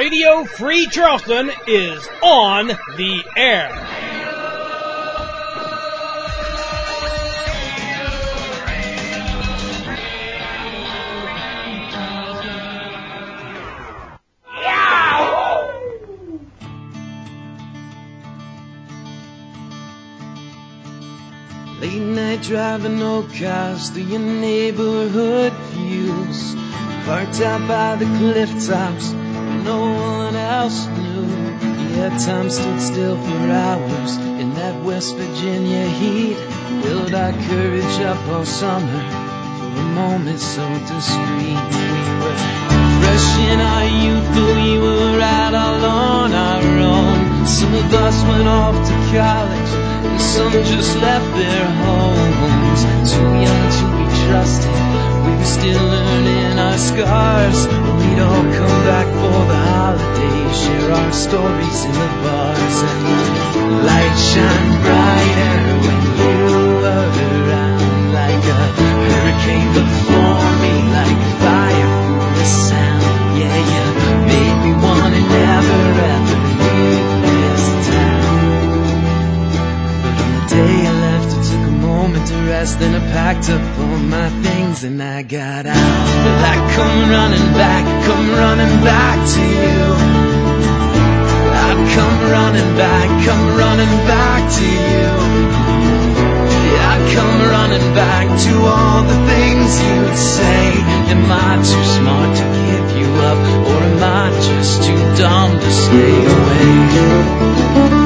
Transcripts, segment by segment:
Radio Free Charleston is on the air. Late night driving old cars through your neighborhood views, parked out by the cliff tops, no one else knew. Yeah, time stood still for hours in that West Virginia heat. Built our courage up all summer for a moment so discreet. We were fresh in our youth, but we were out all on our own. Some of us went off to college, and some just left their homes. Too young to be trusted, we were still learning our scars. We'd all come back for the holidays, share our stories in the bars. And the lights shine brighter when you were around, like a hurricane before me, like a fire through the sound. Yeah, you made me want to never ever leave this town. Day I left, I took a moment to rest, then I packed up all my things and I got out. Well, I come running back to you. I'd come running back to you. Yeah, I'd come running back to all the things you'd say. Am I too smart to give you up, or am I just too dumb to stay away?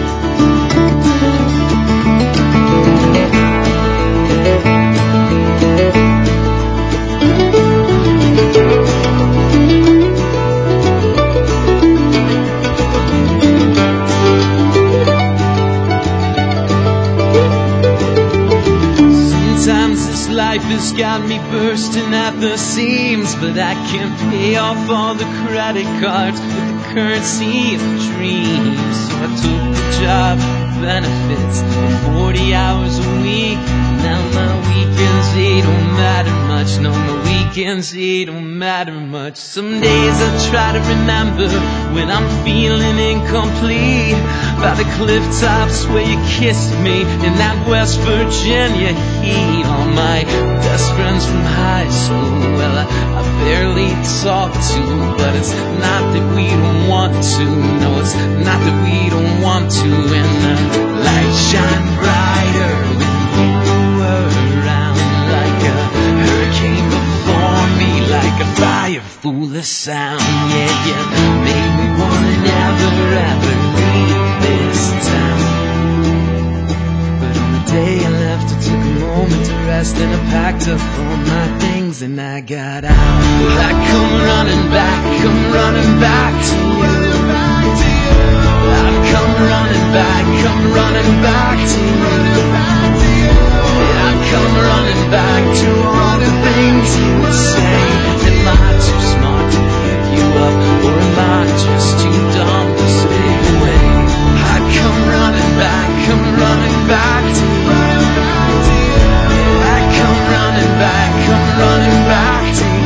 Life has got me bursting at the seams, but I can't pay off all the credit cards with the currency of dreams. So I took the job with benefits and 40 hours a week. Now my weekends, they don't matter much. No, my weekends, they don't matter much. Some days I try to remember when I'm feeling incomplete, by the cliff tops where you kissed me in that West Virginia heat. All my best friends from high school, well, I barely talk to, but it's not that we don't want to. No, it's not that we don't want to. And the lights shine brighter when you were around, like a hurricane before me, like a fire full of sound. Yeah, yeah, made me wanna never ever leave this town. But on the day I left, I took a moment to rest, and I packed up all my things and I got out. Well, I come running back to you. I've come running back to you. Yeah, I've come running back to all the things you would say. Am I too smart to give you up, or am I just too dumb to stay away? I'd come running back to you. Yeah, I'd come running back to you.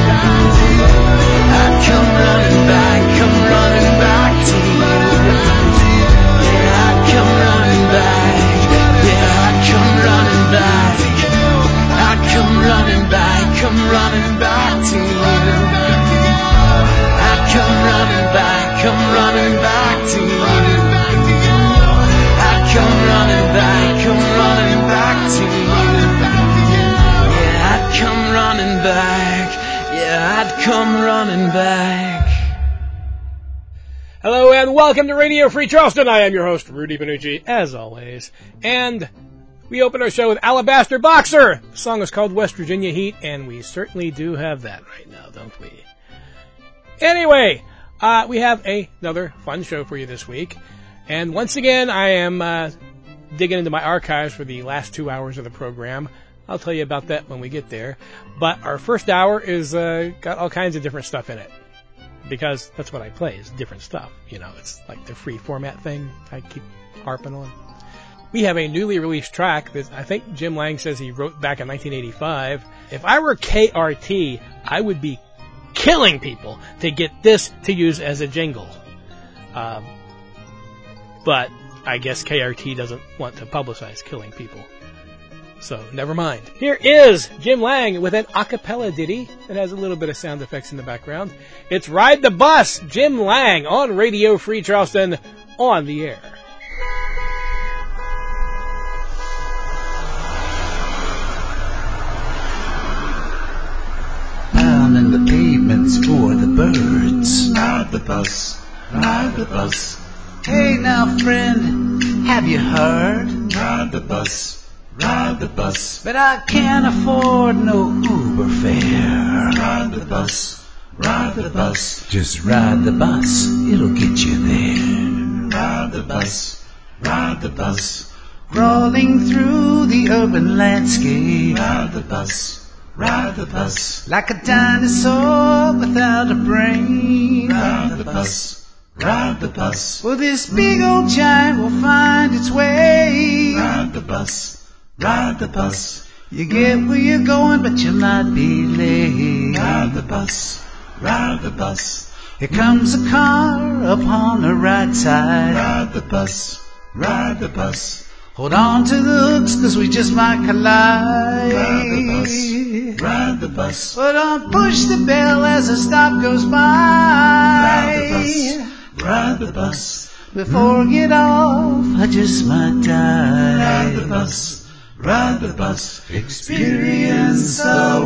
I'd come running back to you. Yeah, I'd come running back. Yeah, I'd come running back. I'd come running back to you. I'd come running back to you. I'd come running back to you. Yeah, I'd come running back. Yeah, I'd come running back. Hello and welcome to Radio Free Charleston. I am your host, Rudy Benucci, as always. And we open our show with Alabaster Boxer. The song is called West Virginia Heat, and we certainly do have that right now, don't we? Anyway, we have another fun show for you this week. And once again, I am digging into my archives for the last 2 hours of the program. I'll tell you about that when we get there. But our first hour is got all kinds of different stuff in it, because that's what I play, is different stuff. You know, it's like the free format thing I keep harping on. We have a newly released track that I think Jim Lang says he wrote back in 1985. If I were KRT, I would be killing people to get this to use as a jingle. But I guess KRT doesn't want to publicize killing people. So, never mind. Here is Jim Lang with an a cappella ditty that has a little bit of sound effects in the background. It's Ride the Bus, Jim Lang on Radio Free Charleston, on the air. Pounding the pavements for the birds. Ride the bus, ride the bus. Hey now friend, have you heard? Ride the bus. Ride the bus, but I can't afford no Uber fare. Ride the bus, ride the bus. Just ride the bus, it'll get you there. Ride the bus, ride the bus. Crawling through the urban landscape. Ride the bus, ride the bus. Like a dinosaur without a brain. Ride the bus, ride the bus. Well, this big old giant will find its way. Ride the bus. Ride the bus. You get where you're going, but you might be late. Ride the bus. Ride the bus. Here comes a car upon the right side. Ride the bus. Ride the bus. Hold on to the hooks, 'cause we just might collide. Ride the bus. Ride the bus. But don't push the bell as the stop goes by. Ride the bus. Ride the bus. Before I get off, I just might die. Ride the bus. Ride the bus, experience the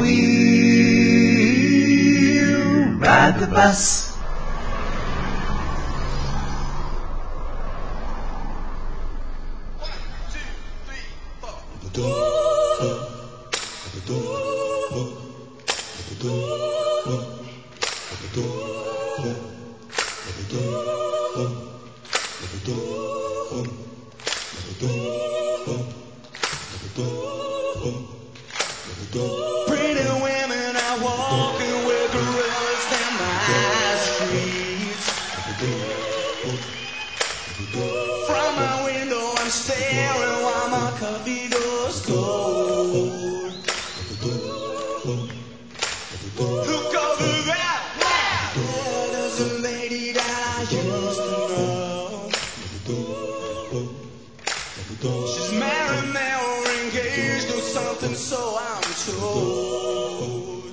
wheel. Ride the bus. Pretty women are walking with gorillas down my streets. From my window I'm staring while my coffee goes cold. Look over that. Yeah, there's a lady that I used to know. She's married now or engaged or something, so I'm told.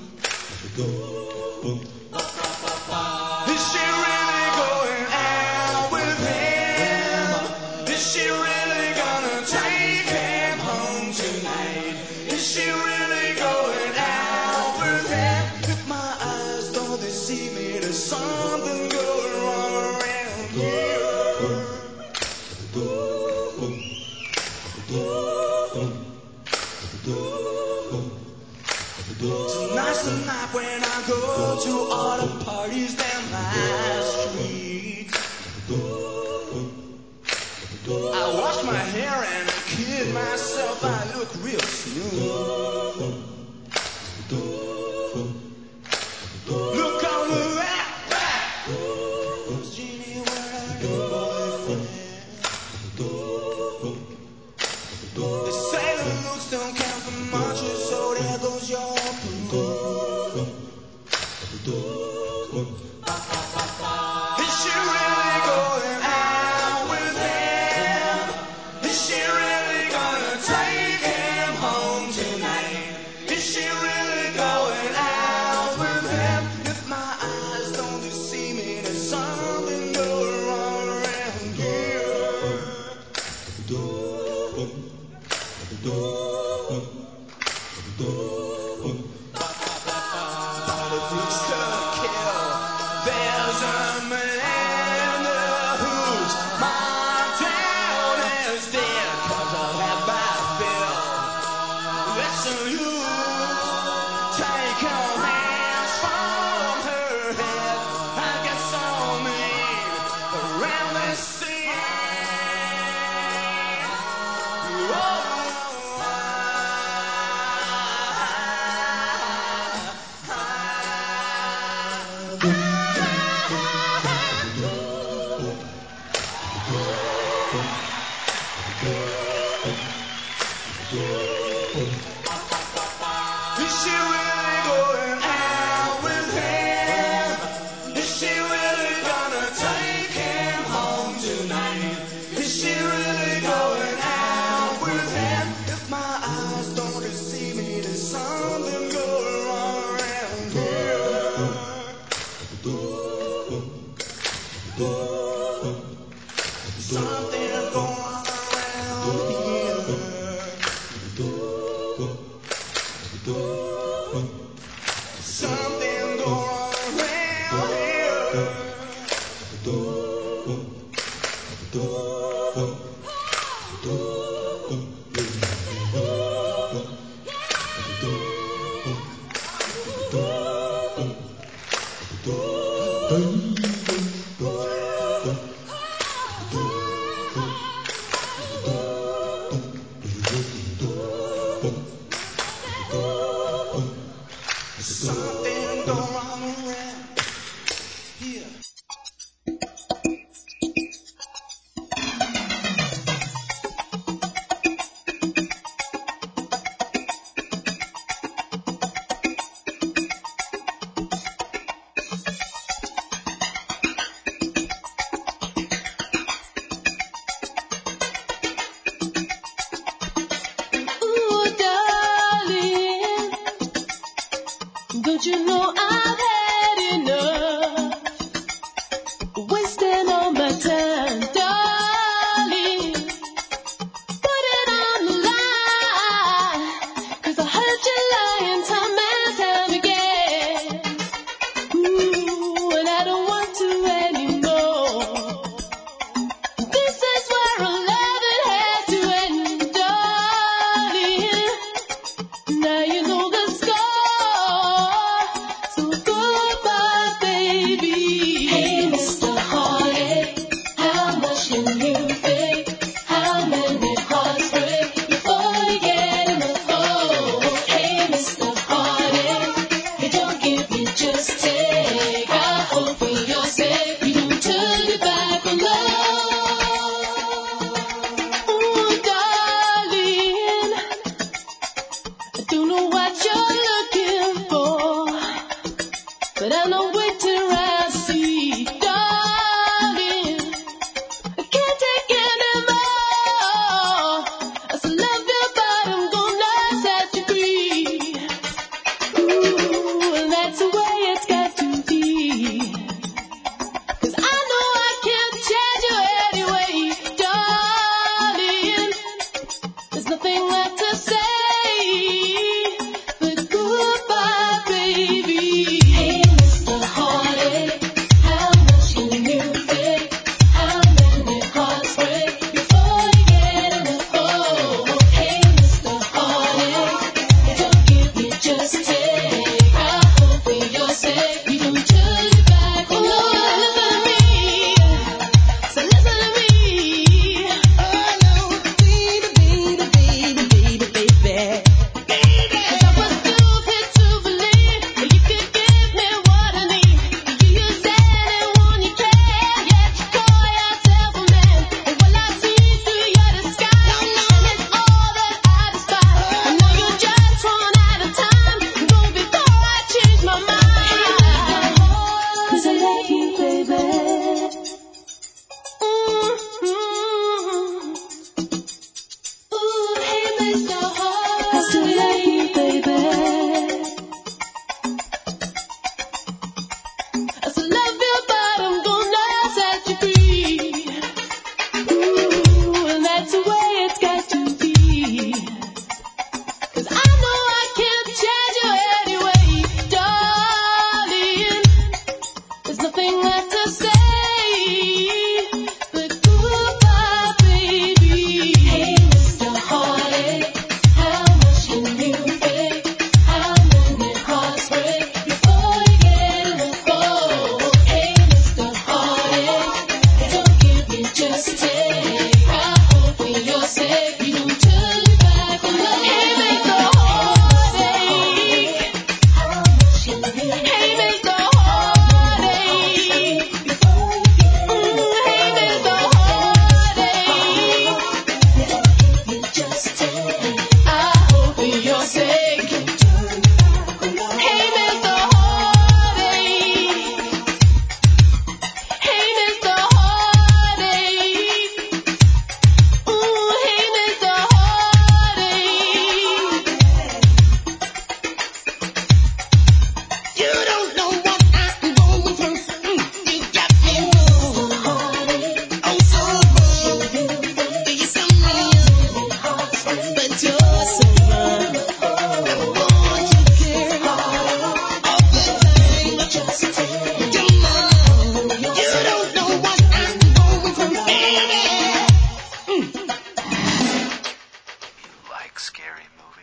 Is she really going out with him? Is she really gonna take him home tonight? Is she really going out with him? If my eyes don't deceive me, there's something going wrong around here. Tonight's the night when I go to all the parties down my street. I wash my hair and I kid myself I look real smooth. Look on the rack. Jeannie, where are your boyfriend? They say the looks don't count for much, so there goes your proof. Is she really going out with him? Is she really gonna take him home tonight? Is she really going out with him? If my eyes don't deceive me, there's something going wrong around here. Politics to kill. There's a man whose Montana is dead 'cause of that bad bill. Listen, you take your hands from her head. I get so mean around this scene.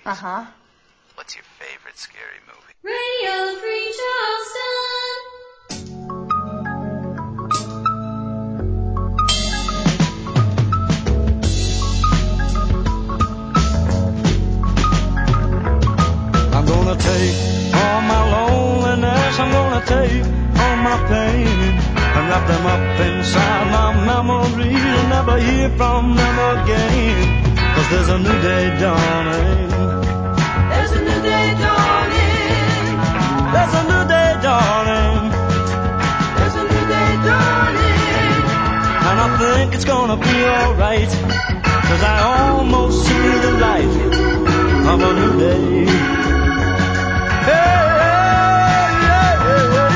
Uh-huh. What's your favorite scary movie? Radio Free Charleston. I'm gonna take all my loneliness, I'm gonna take all my pain and wrap them up inside my memories and never hear from them again. 'Cause there's a new day dawning. There's a new day dawning. There's a new day dawning. There's a new day dawning. And I think it's gonna be alright, 'cause I almost see the light of a new day. Hey, hey, hey, hey.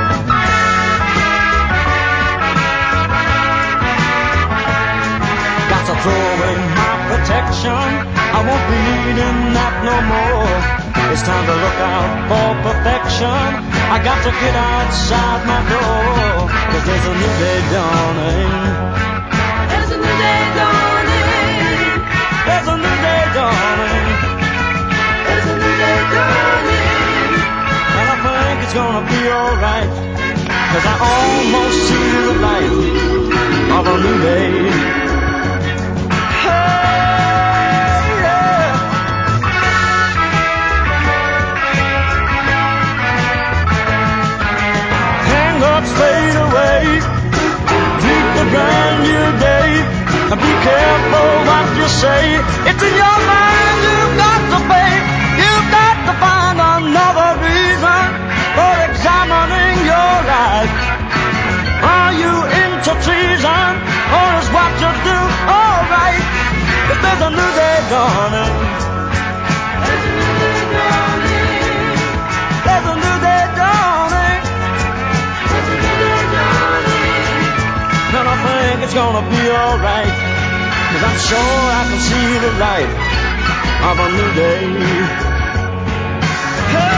Got to throw away my protection, I won't be needing that no more. It's time to look out for perfection, I got to get outside my door. 'Cause there's a new day dawning. There's a new day dawning. There's a new day dawning. There's a new day dawning. And I think it's gonna be alright, 'cause I almost see the light of a new day. Hey, yeah. Hang-ups fade away, meet the brand new day. Be careful what you say, it's in your mind, you've got to pay. You've got to find another reason for examining your life. Are you into treason, or is what you do alright? 'Cause there's a new day dawning. There's a new day dawning. There's a new day dawning. There's a new day dawning. And I think it's gonna be alright, 'cause I'm sure I can see the light of a new day. Hey!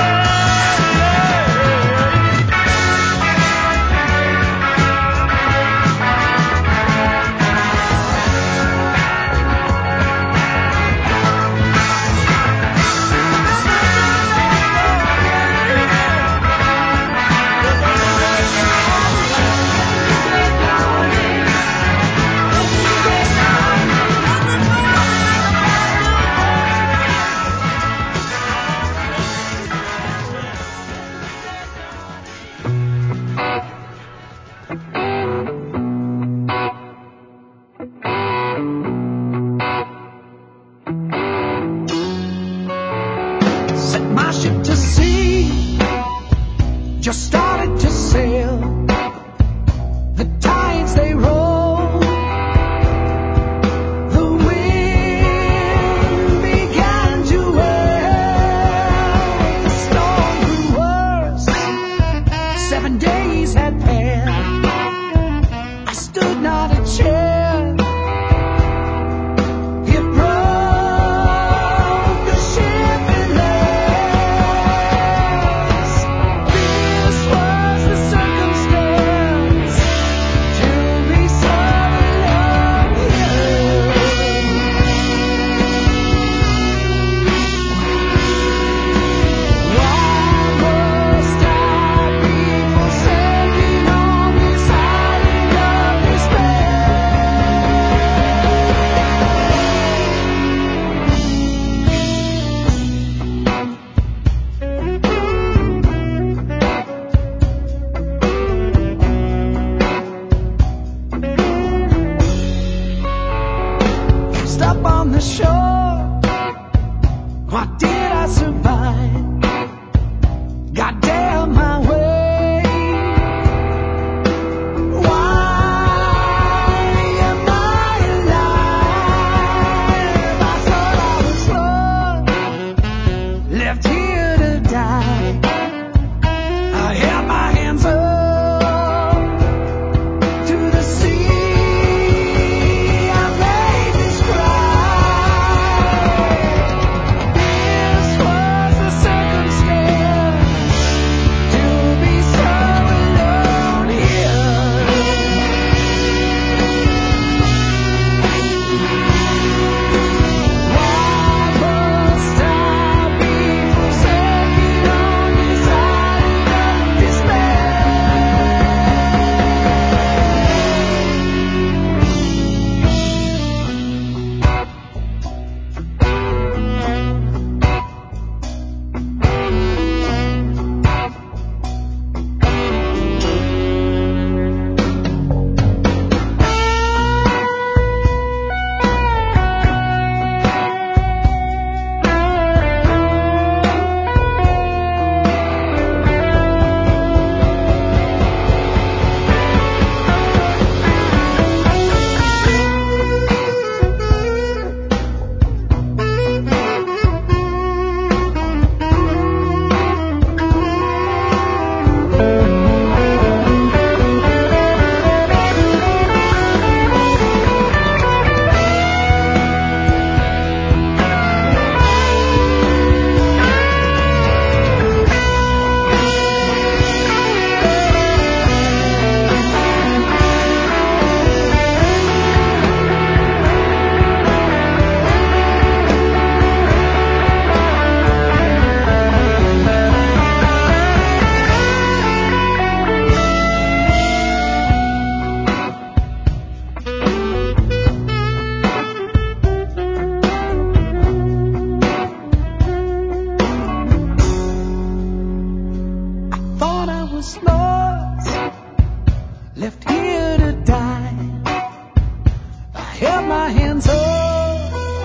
left here to die. I held my hands up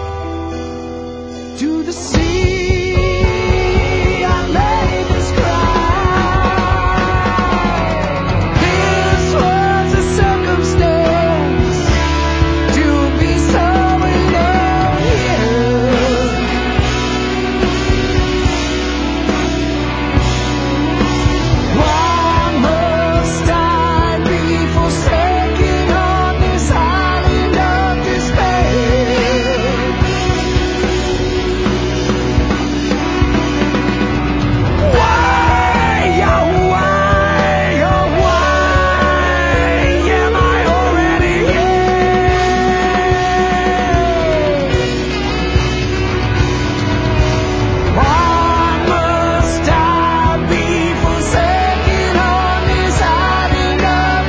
to the sea. I made this cry. This was a circumstance to be so alone here. Why must I be forsaken on this island of despair? Why, oh why, oh why am I already here? Why must I be forsaken on this island of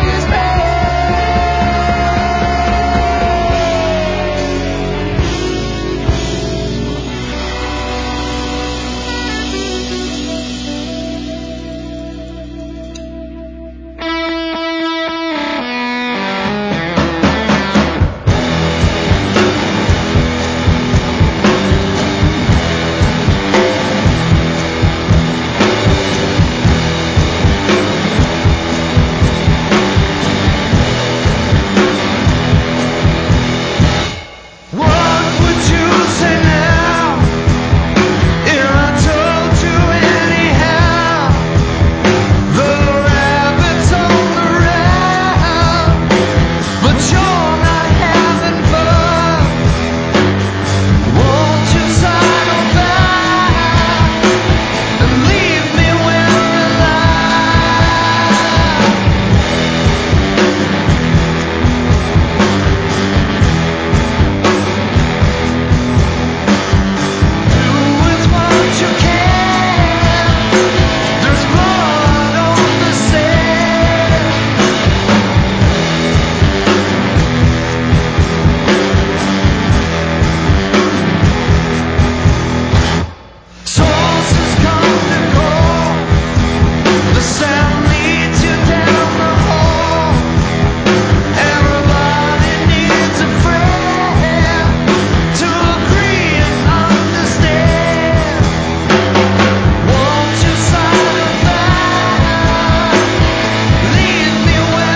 What would you say now if I told you anyhow? The rabbit's on the round, but you're not having fun. Won't you sidle back and leave me where I lie? Do with what you can. There's blood on the sand. Sources come to go. The sound leads you down the hall. Everybody needs a friend to agree and understand. Won't you sidle back? Leave me where I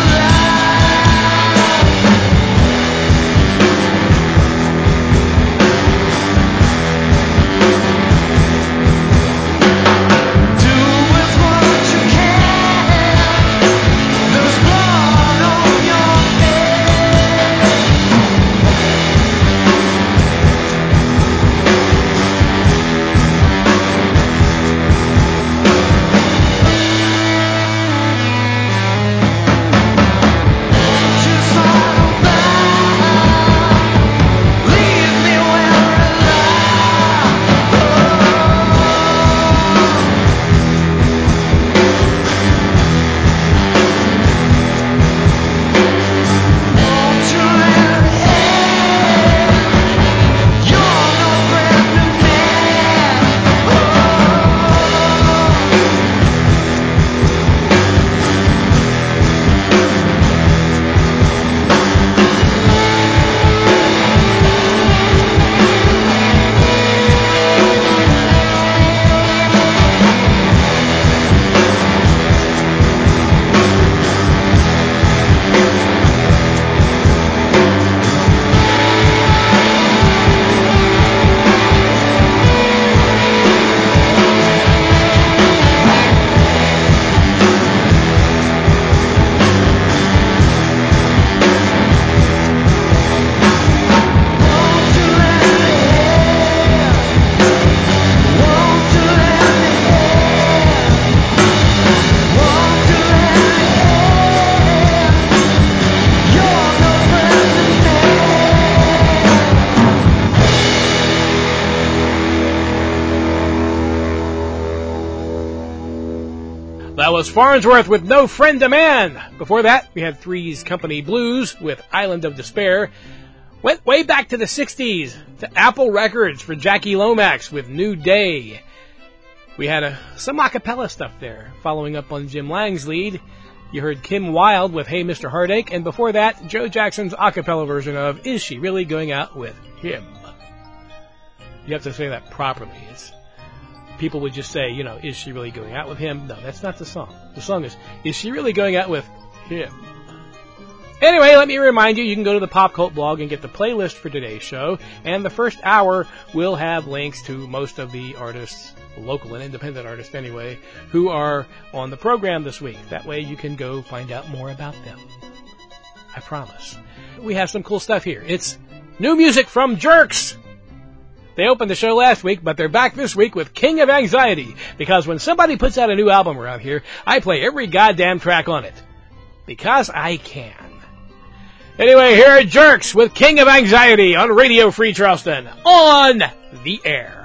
do with what you can. There's blood on your head. Won't you sidle back? Leave me where I Won't you let me in? You're no friend to me. That was Farnsworth with No Friend to Man. Before that, we had Three's Company Blues with Island of Despair. Went way back to the 60s, to Apple Records for Jackie Lomax with New Day. We had some a cappella stuff there, following up on Jim Lang's lead. You heard Kim Wilde with Hey Mr. Heartache, and before that, Joe Jackson's a cappella version of Is She Really Going Out With Him? You have to say that properly. People would just say, is she really going out with him? No, that's not the song. The song is she really going out with him? Anyway, let me remind you, you can go to the Pop Cult blog and get the playlist for today's show, and the first hour will have links to most of the artists, local and independent artists anyway, who are on the program this week. That way you can go find out more about them. I promise. We have some cool stuff here. It's new music from Jerks. They opened the show last week, but they're back this week with King of Anxiety, because when somebody puts out a new album around here, I play every goddamn track on it. Because I can. Anyway, here are Jerks with King of Anxiety on Radio Free Charleston, on the air.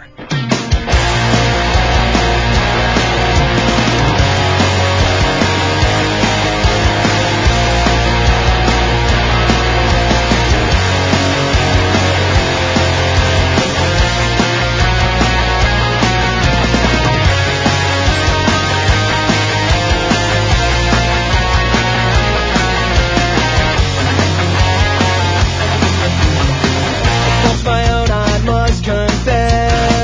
My own, I must confess.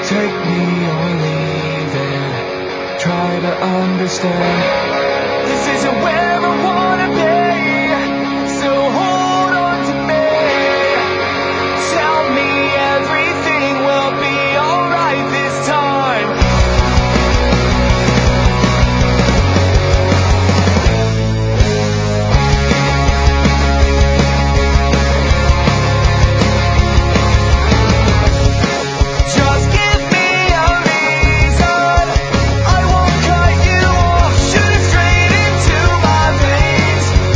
Take me or leave it. Try to understand. This isn't where I wanna be. So hold on to me. Tell me everything will be alright this time. Just give me a reason. I won't cut you off. Shoot it straight into my veins.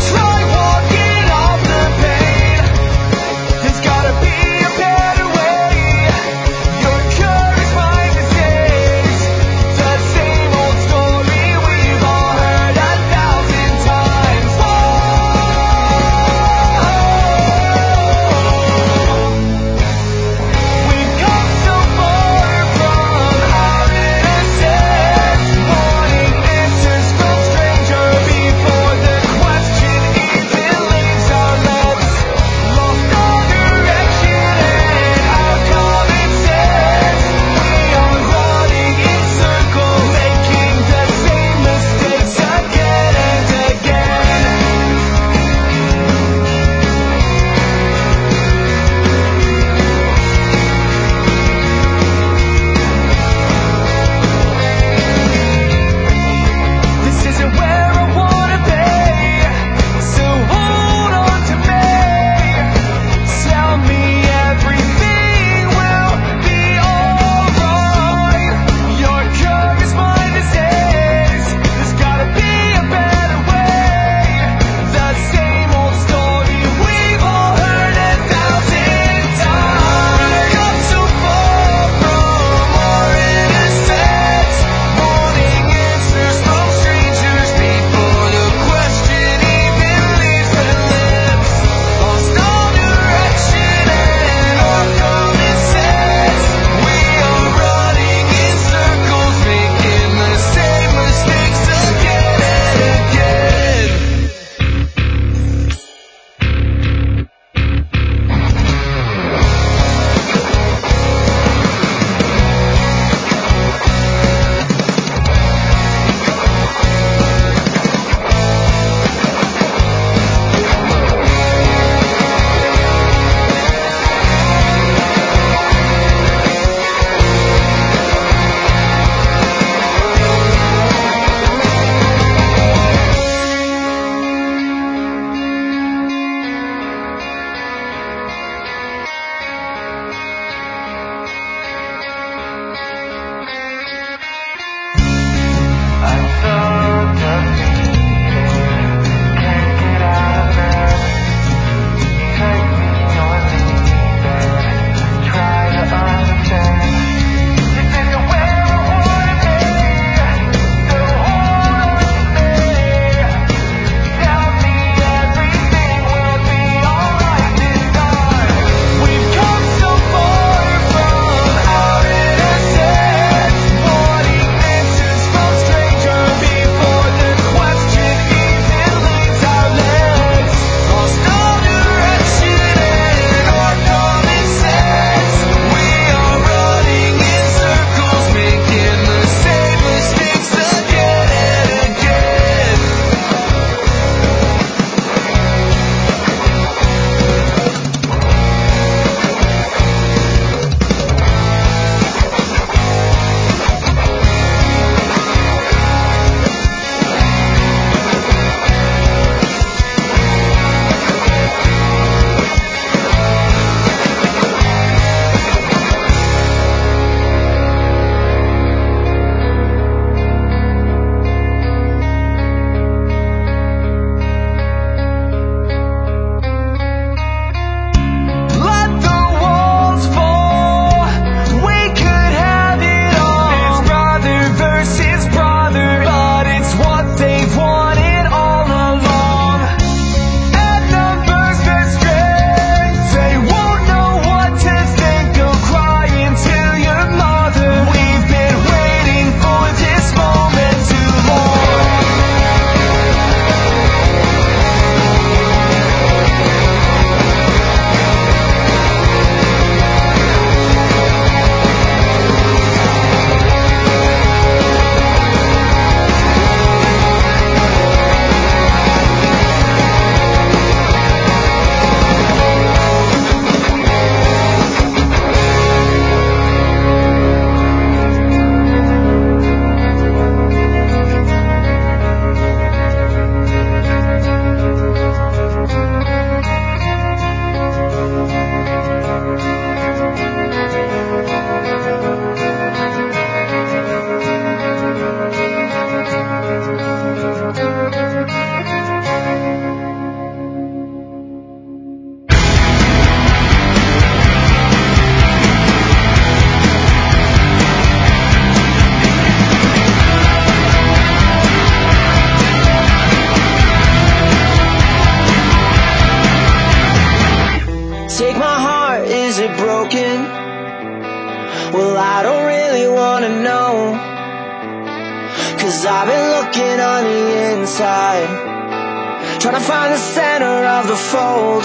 'Cause I've been looking on the inside, trying to find the center of the fold.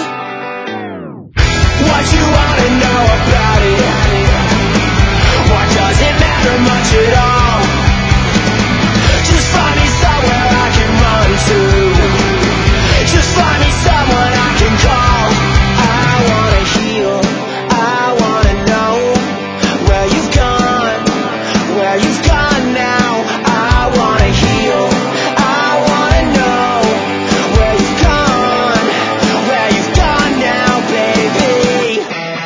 What you wanna know about it? Why does it matter much at all? Just find me somewhere I can run to. Just find me someone I can call. I wanna heal, I wanna know where you've gone, where you've gone now. I wanna heal, I wanna know where you've gone, where you've gone now, baby.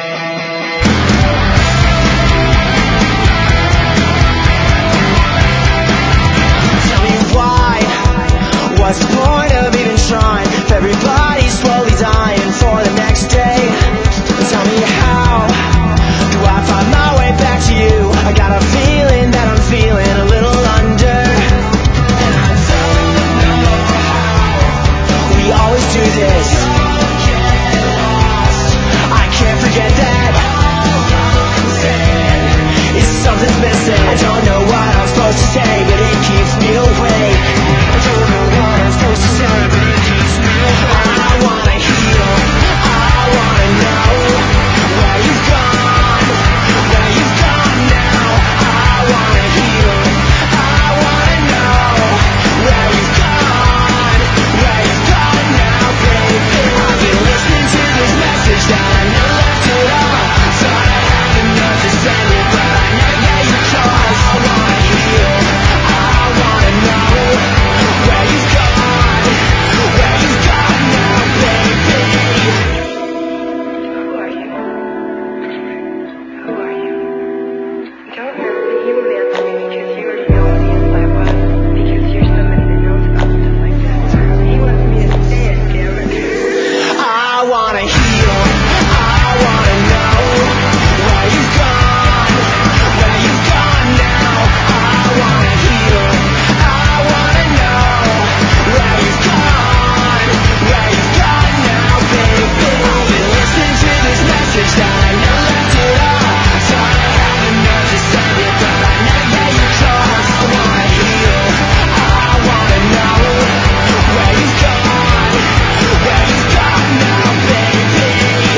Tell me why, what's the point of even trying? If everybody's slowly dying for the next day. Tell me how do I find my way back to you? I got a feeling that I'm feeling a little under, and I don't know how. We always do this. I can't forget that. It's something's missing. I don't know what I'm supposed to say, but it keeps me awake. I don't know what I'm supposed to say, but it keeps me awake. I wanna heal, I wanna know where you've gone, where you've gone now. I wanna heal, I wanna know where you've gone, where you've gone now, baby. I've been listening to this message that I never left it all. Thought I had the nerve to send it, but I never gave you cause. I wanna heal, I wanna know where you've gone, where you've gone now, baby. Who are you? Who are you? Don't hurt me. You will answer me because you already know what the inside was. Because you're somebody that knows about stuff like that. He wants me to say it, damn it. I wanna heal, I wanna know where you've gone, where you've gone now. I wanna heal, I wanna know where you've gone, where you've gone now, baby. I've been listening to this message that I never left it all. Thought I had the nerve to send it, but I never gave you cause. I wanna heal, I wanna know where you've gone, where you've gone now, baby.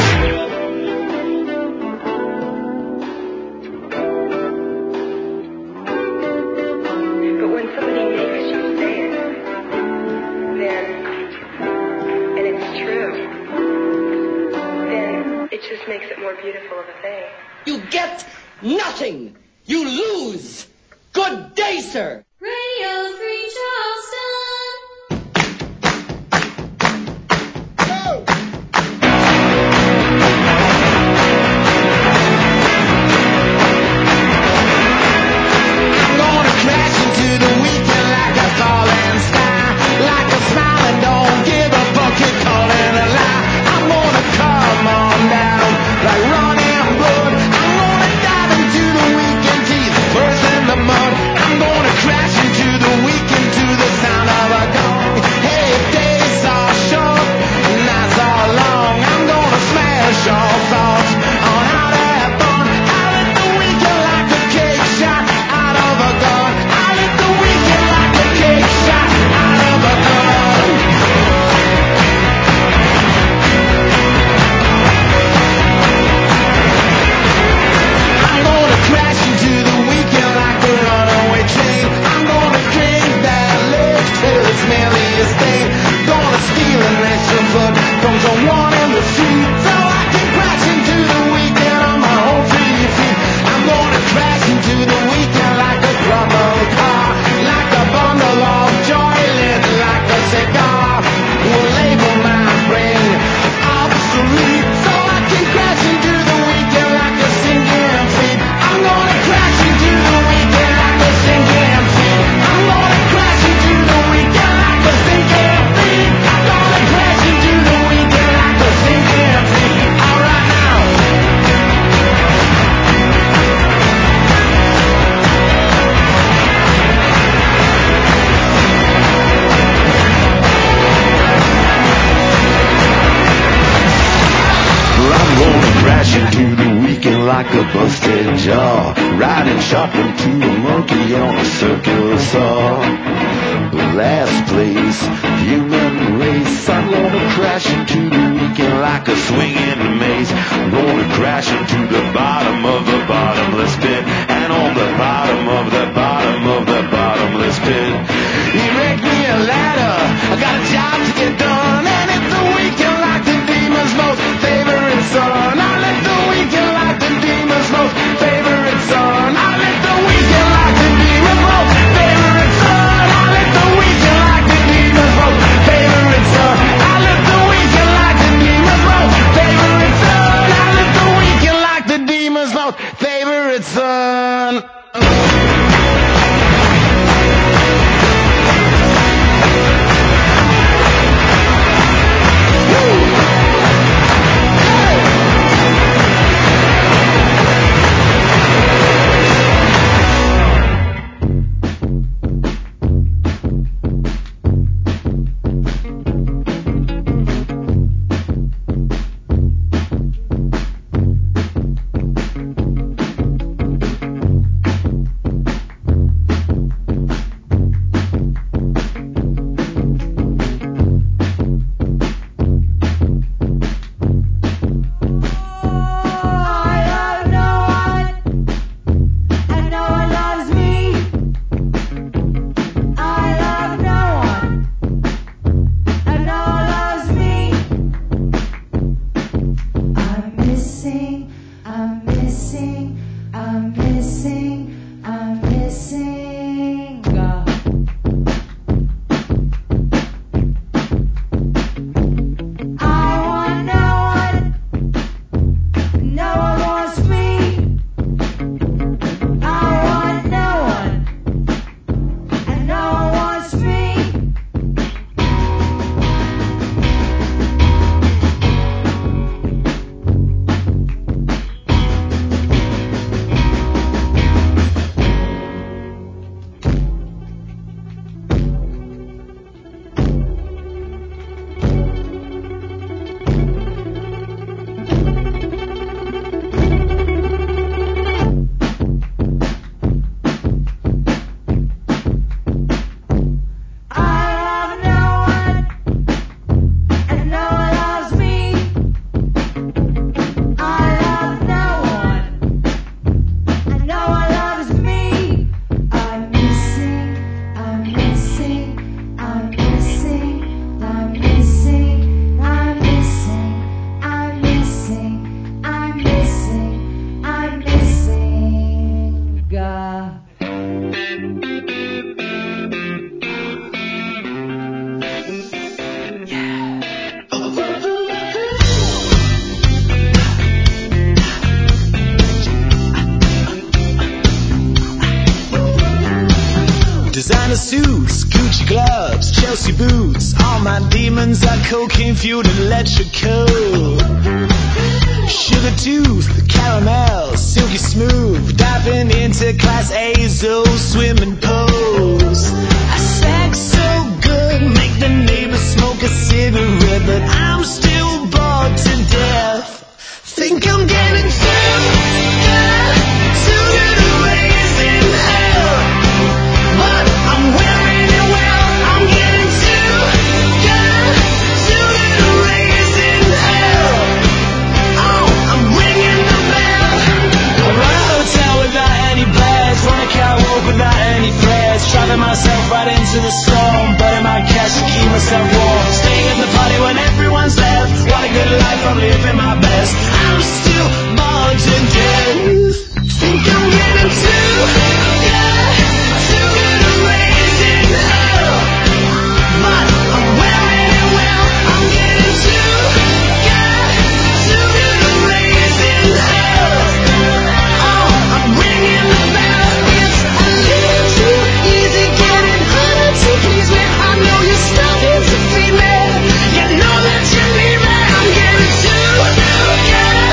But when somebody makes you say it, then, and it's true, then it just makes it more beautiful of a thing. You get nothing. You lose. Good day, sir. Radio Free Charleston. I'm gonna crash into the weekend like a falling star, like a smiling, don't give a fuck, you're calling a lie. I'm gonna come on down like running blood. I'm gonna dive into the weekend teeth, first in the mud. I'm gonna crash into the weekend to the sound of a gong. Hey, days are short, nights are long. I'm gonna smash all thoughts on how to have fun. I let the weekend like a cake shot out of a gun. I let the weekend like a cake shot out of a gun. I'm gonna crash into the weekend like a runaway train. I'm gonna drink that lift till it's merely a stain. Gonna steal an extra foot from someone in the street so I can crash into the weekend on my own 3 feet. I'm gonna crash into the weekend like a crumbled car, like a bundle of joy lit like a cigar. Will label my brain obsolete so I can crash into the weekend like a sinking feet. I'm gonna crash into the weekend like a sinking feet. I'm gonna crash into the weekend like a sinking feet. I'm gonna crash into the weekend like a sinking feet. All right now. I'm gonna crash into the weekend like a busted jaw, riding shotgun to a monkey on a circular us all. Last place, human race. I'm gonna crash into the weekend like a swinging maze. I'm gonna crash into the bottom of the bottomless pit, and on the bottom of the bottom of the bottomless pit. Erect me a ladder, I got a job to get done, and it's the weekend like the demon's most favorite son. I let the weekend like the demon's most favorite son. I let the weekend like the demon's most favorite son. I let the weekend like the demon's most favorite son. I let the weekend like the demon's most favorite son. I let the weekend like the demon's most favorite son. Designer suits, Gucci gloves, Chelsea boots. All my demons are cocaine fueled and electrical. Sugar tooth, caramel, silky smooth. Diving into class A's, those swimming pools. I sex so good, make the neighbors smoke a cigarette, but I'm still bored to death. Think I'm getting too good to raise in hell, but I'm wearing it well. I'm getting too good to raise in hell. Oh, I'm ringing the bell. I run a hotel without any beds, run a catwalk without any threads, driving myself right into the storm, burning my cash to keep myself warm, staying at the party when everyone's left. What a good life, I'm living my best. I'm still bored to death. Think I'm getting too good to raise in hell, but I'm wearing it well. I'm getting too good to raise in hell. Oh, I'm ringing the bell. It's a little too easy getting hard to please me. I know you're starting to feel me. You know that you need me. I'm getting too good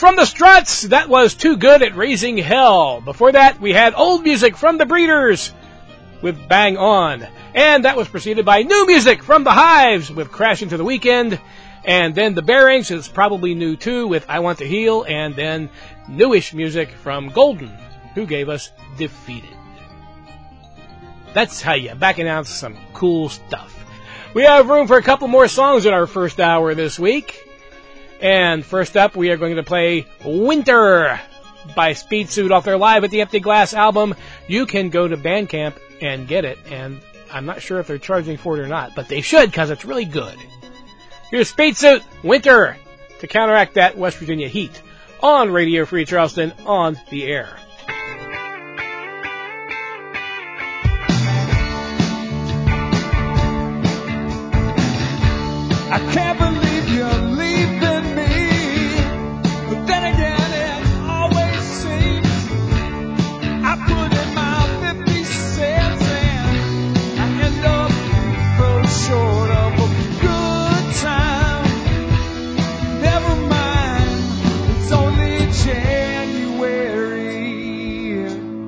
from the Struts, that was Too Good at Raising Hell. Before that, we had old music from the Breeders with Bang On. And that was preceded by new music from the Hives with Crash Into the Weekend. And then the Bearings is probably new too with I Want to Heal. And then newish music from Golden, who gave us Defeated. That's how you back announce some cool stuff. We have room for a couple more songs in our first hour this week. And first up, we are going to play Winter by Speed Suit off their Live at the Empty Glass album. You can go to Bandcamp and get it, and I'm not sure if they're charging for it or not, but they should because it's really good. Here's Speed Suit, Winter, to counteract that West Virginia heat on Radio Free Charleston on the air. I can't believe you're leaving me, but then again it always seems I put in my 50 cents and I end up so short of a good time. Never mind, it's only January.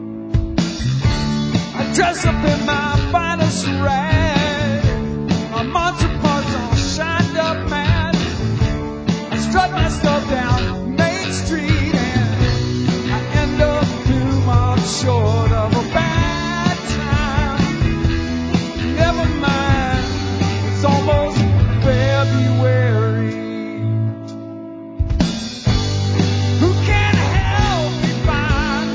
I dress up in my finest rag, my monster parts all shined up mad. I strut myself down Main Street and I end up 2 miles short of a bad time. Never mind, it's almost February. Who can help me find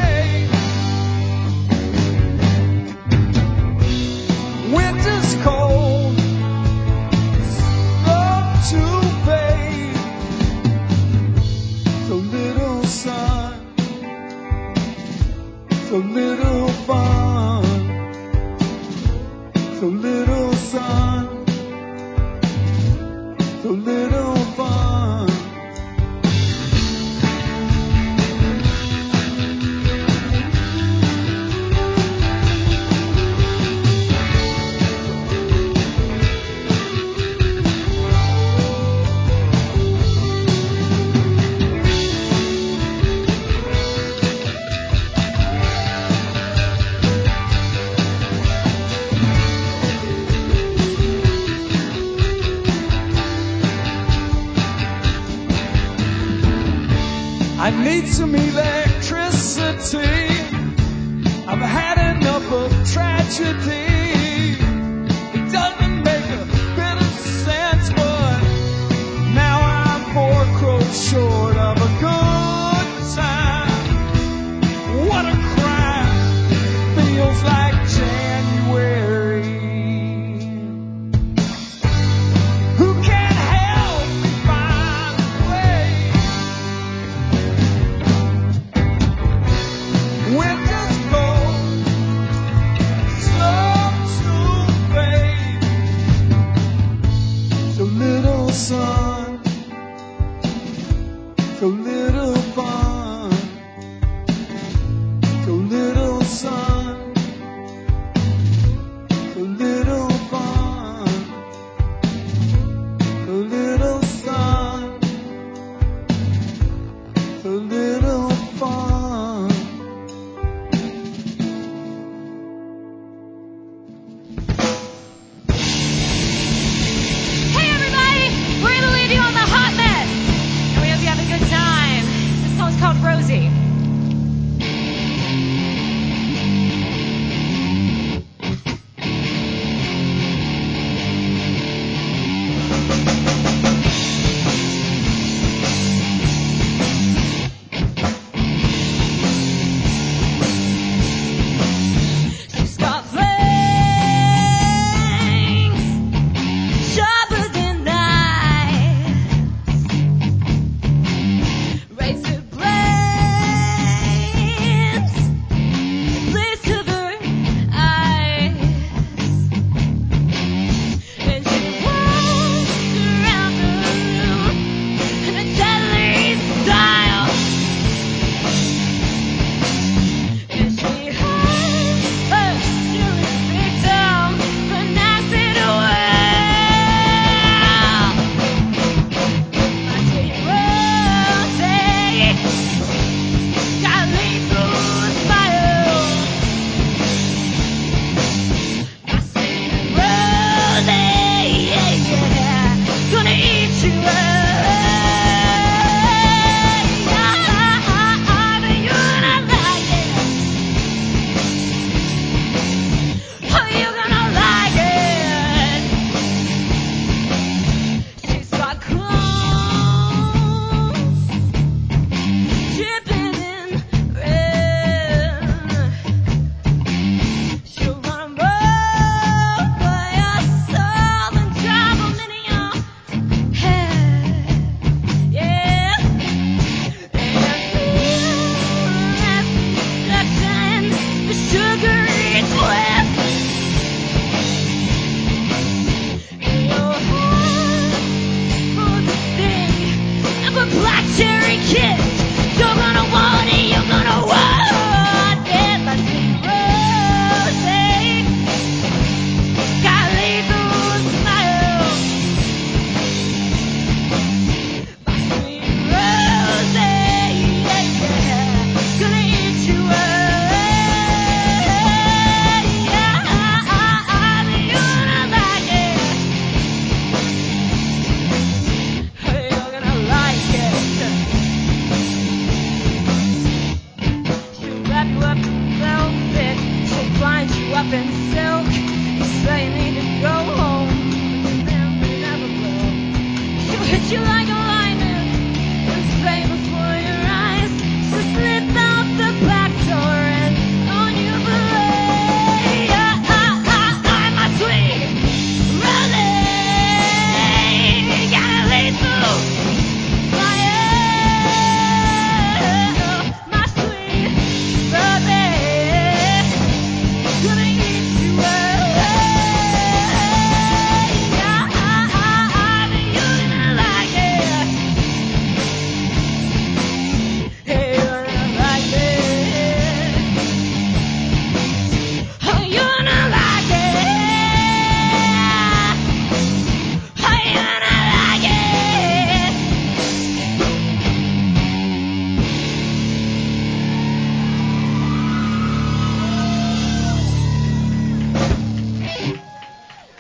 a way? Winter's cold, slow to fade. So little sun, so little fun. So little sun, so little fun. I need some electricity. I've had enough of tragedy. It doesn't make a bit of sense, but now I'm 4 crows short of a good time. What a crime! Feels like January. Who can help me find a way? Winter's cold, slow to fade. So little sun,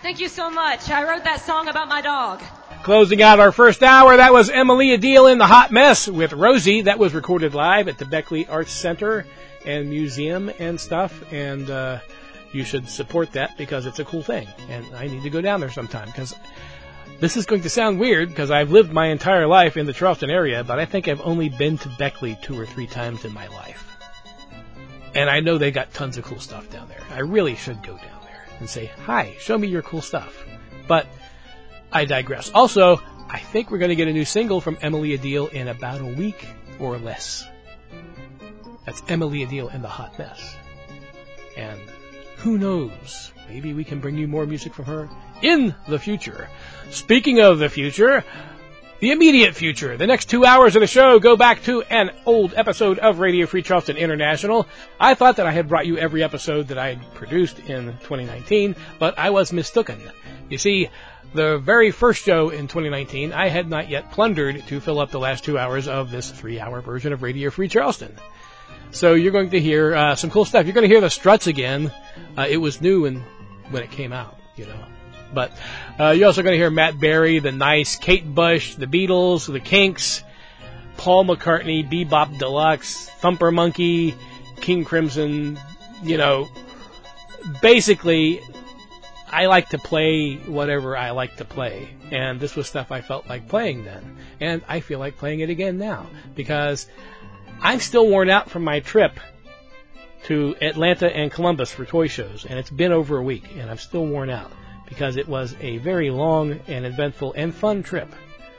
Thank you so much. I wrote that song about my dog. Closing out our first hour, that was Emily Adil in the Hot Mess with Rosie. That was recorded live at the Beckley Arts Center and Museum and stuff. And you should support that because it's a cool thing. And I need to go down there sometime because this is going to sound weird because I've lived my entire life in the Charleston area, but I think I've only been to Beckley 2 or 3 times in my life. And I know they got tons of cool stuff down there. I really should go down there and say, hi, show me your cool stuff. But I digress. Also, I think we're going to get a new single from Emily Adil in about a week or less. That's Emily Adil in the Hot Mess. And who knows? Maybe we can bring you more music from her in the future. Speaking of the future, the immediate future, the next 2 hours of the show go back to an old episode of Radio Free Charleston International. I thought that I had brought you every episode that I had produced in 2019, but I was mistaken. You see, the very first show in 2019, I had not yet plundered to fill up the last 2 hours of this 3-hour version of Radio Free Charleston. So you're going to hear some cool stuff. You're going to hear the Struts again. It was new when it came out, you know. But you're also going to hear Matt Berry, The Nice, Kate Bush, The Beatles, The Kinks, Paul McCartney, Bebop Deluxe, Thumper Monkey, King Crimson. You know, basically, I like to play whatever I like to play. And this was stuff I felt like playing then. And I feel like playing it again now. Because I'm still worn out from my trip to Atlanta and Columbus for toy shows. And it's been over a week. And I'm still worn out. Because it was a very long and eventful and fun trip.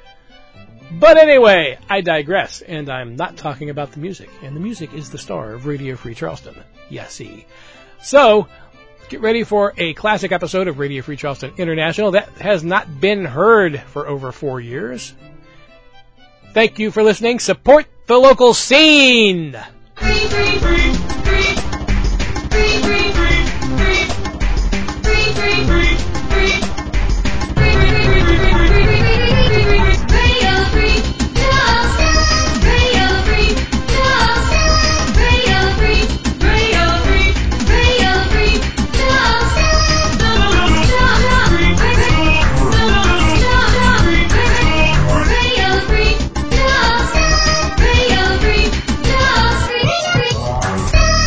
But anyway, I digress, and I'm not talking about the music. And the music is the star of Radio Free Charleston. Yes, see. So, get ready for a classic episode of Radio Free Charleston International that has not been heard for over 4 years. Thank you for listening. Support the local scene! Free.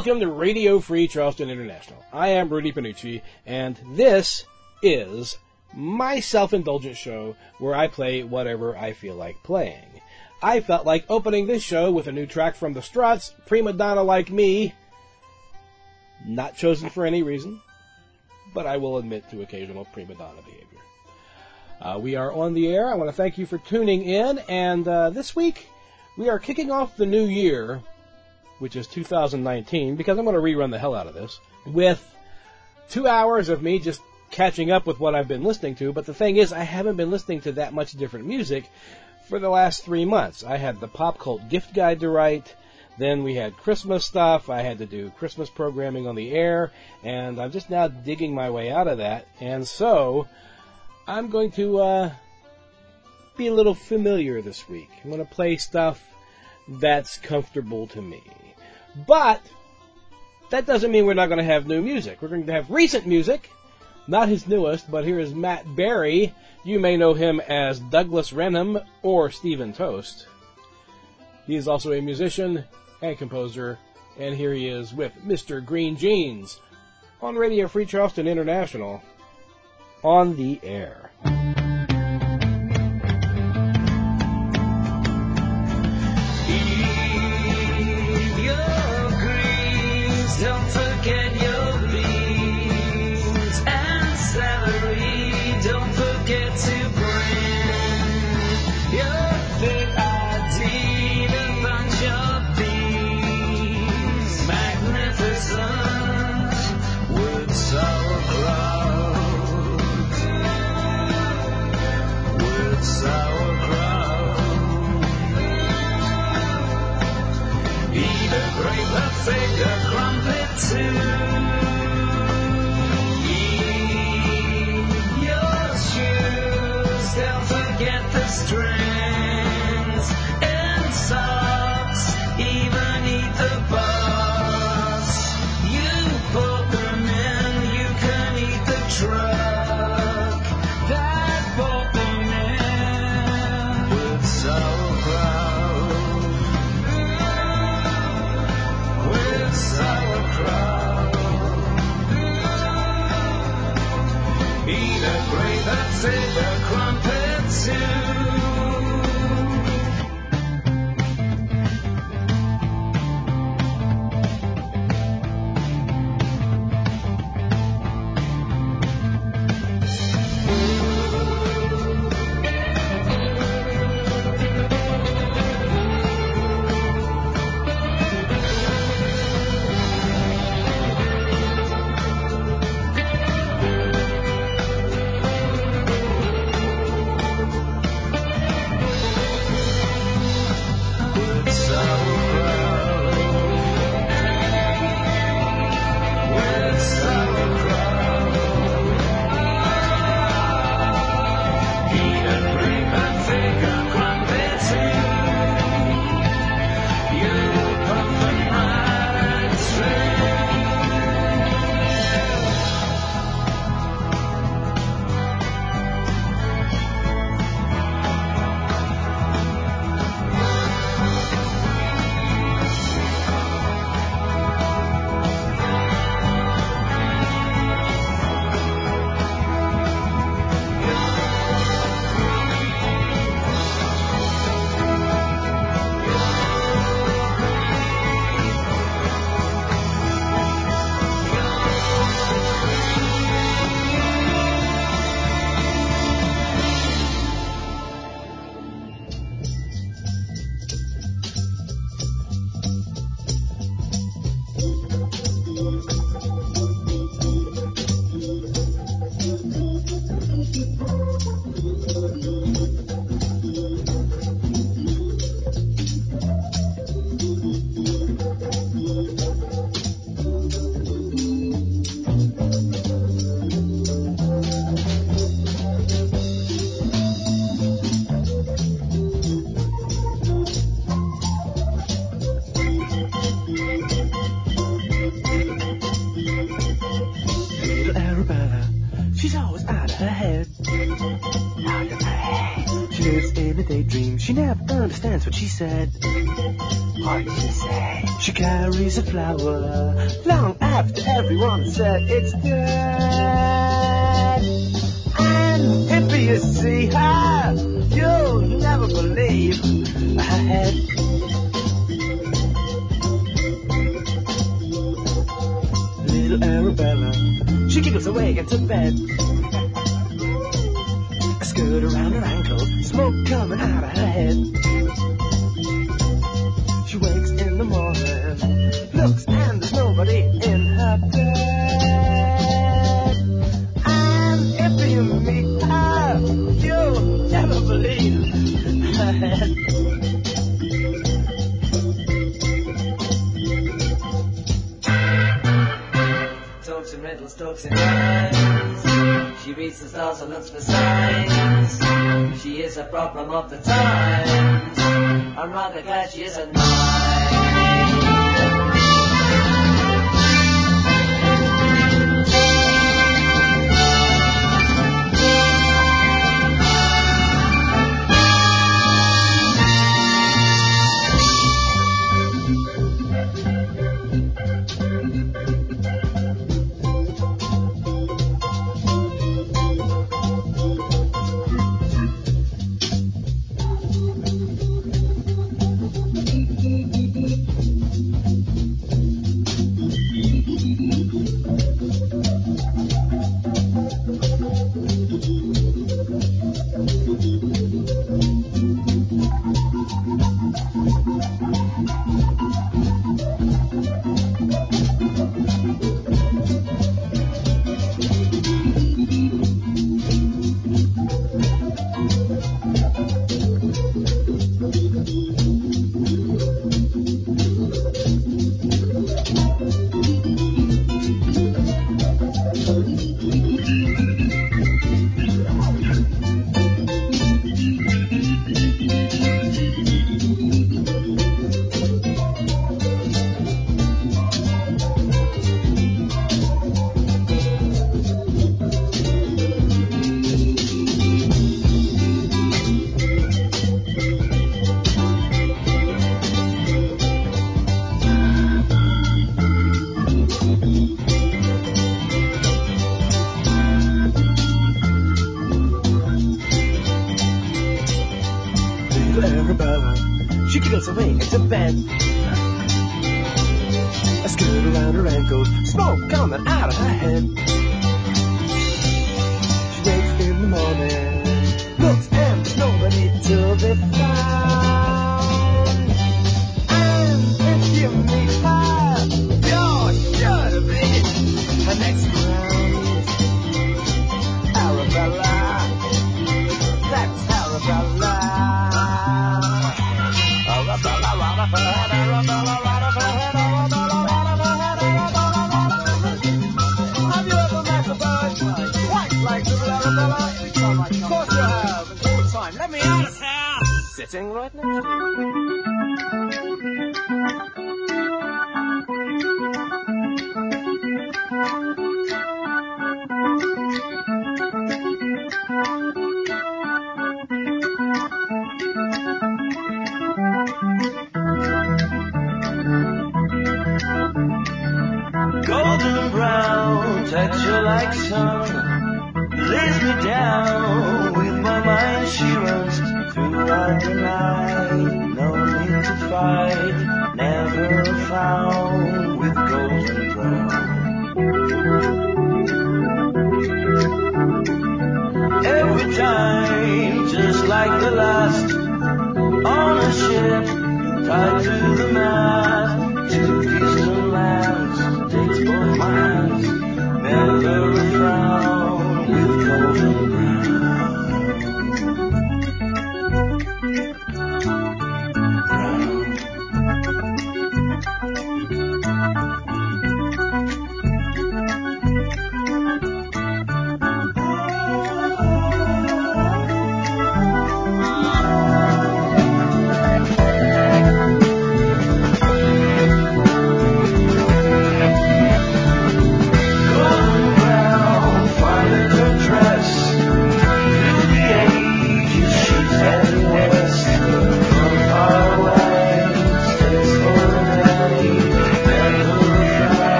welcome to Radio Free Charleston International. I am Rudy Panucci, and this is my self-indulgent show where I play whatever I feel like playing. I felt like opening this show with a new track from the Struts, Prima Donna Like Me. Not chosen for any reason, but I will admit to occasional prima donna behavior. We are on the air. I want to thank you for tuning in, and this week we are kicking off the new year, which is 2019, because I'm going to rerun the hell out of this, with 2 hours of me just catching up with what I've been listening to. But the thing is, I haven't been listening to that much different music for the last 3 months. I had the Pop Cult Gift Guide to write, then we had Christmas stuff, I had to do Christmas programming on the air, and I'm just now digging my way out of that, and so I'm going to be a little familiar this week. I'm going to play stuff that's comfortable to me. But that doesn't mean we're not going to have new music. We're going to have recent music, not his newest, but here is Matt Berry. You may know him as Douglas Renham or Stephen Toast. He is also a musician and composer, and here he is with Mr. Green Jeans on Radio Free Charleston International, on the air. Don't forget your beans and celery. Don't forget to bring your big ID to bunch of beans. Magnificent with sauerkraut. With sauerkraut. Eat a grape, a fig, a crumpet too. Eat your shoes. Don't forget the strings and socks. Even eat the box. You put them in. You can eat the truck that bought them in with sauerkraut. With sauerkraut. Eat a grape, a fig, a crumpet too. She lives in a daydream. She never understands what she said. What did she say? She carries a flower long after everyone said it's dead. And if you see her, you'll never believe her head. Little Arabella, she giggles away into bed. A skirt around her ankle, smoke coming out of her head. She wakes in the morning, looks and there's nobody in her bed. And if you meet her, you'll never believe her head. Talks and riddles, talks and rhymes. She reads the stars and looks for signs. She is a problem of the times. I'm rather glad she isn't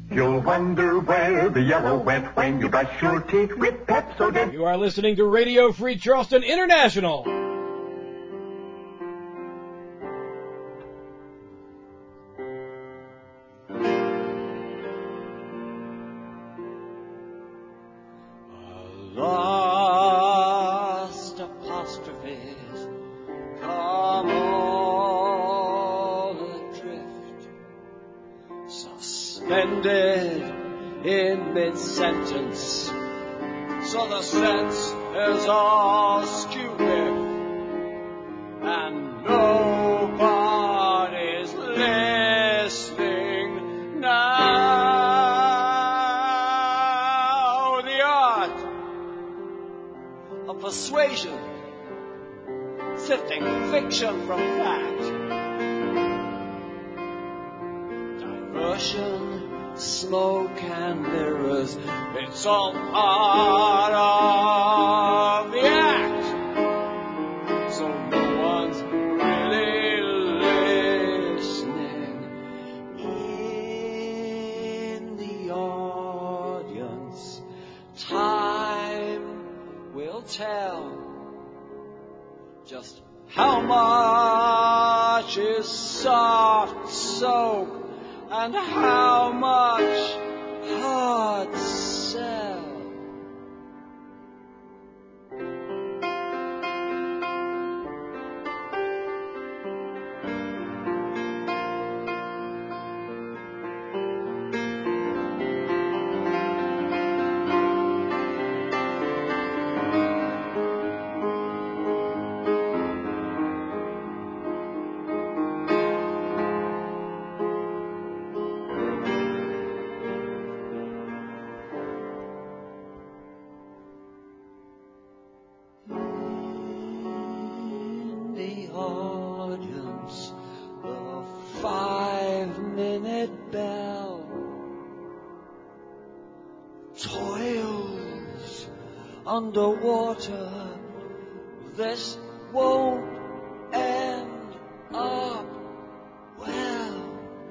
You'll wonder where the yellow went when you brush your teeth with Pepsodent. You are listening to Radio Free Charleston International. Lost apostrophes come all adrift, suspended in mid-sentence, so the sense is all stupid, and nobody's listening now. The art of persuasion, sifting fiction from fact, diversion, smoke and mirrors, it's all part of the act. So no one's really listening. In the audience, time will tell just how much is soft soap and how much hard sell. Audience, the 5-minute bell toils underwater. This won't end up well.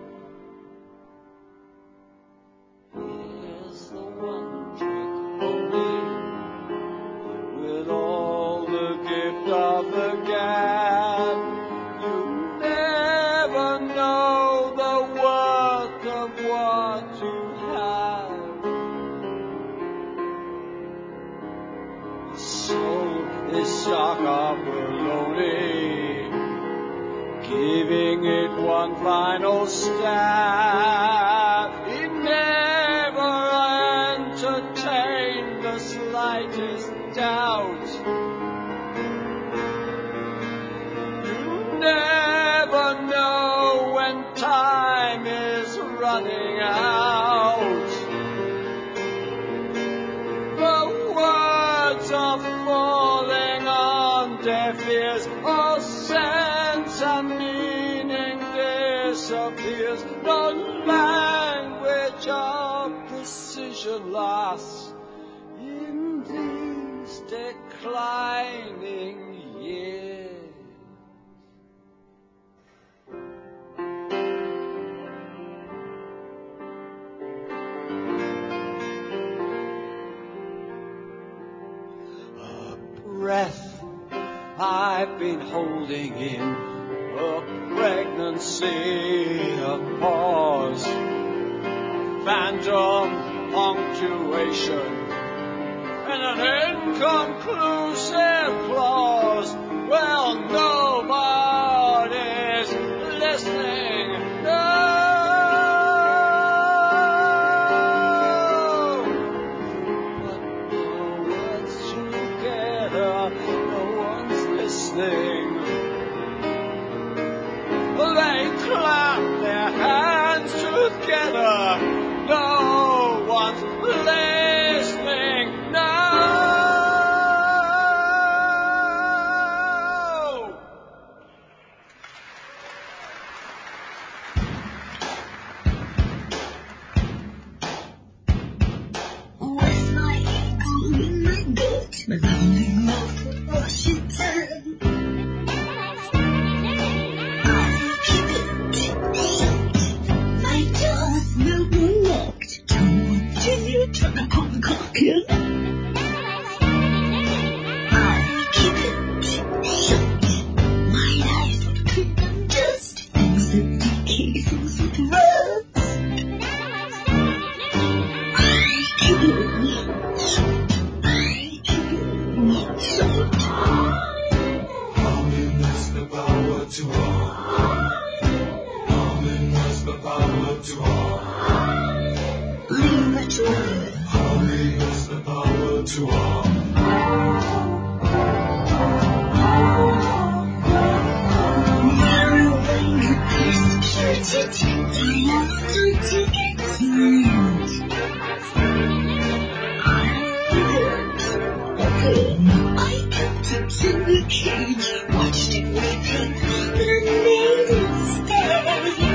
Here's the one trick pony with all the gift of the gab. Bologna, giving it one final stab. He never entertained the slightest doubt. You never know when time is running out. The words are falling on deaf ears, all sense and meaning disappears. No language of precision lasts in these declining years. Breath I've been holding in, a pregnancy, a pause, phantom punctuation, and an inconclusive clause. Well, nobody's listening. No. They clap their hands together. No one's listening. No. With my eagle in my boot, my lonely mouth of Washington. My jaws will be locked. to all. Holy is the power to all. I kept it in the cage, watched it weeping, but I made it stay.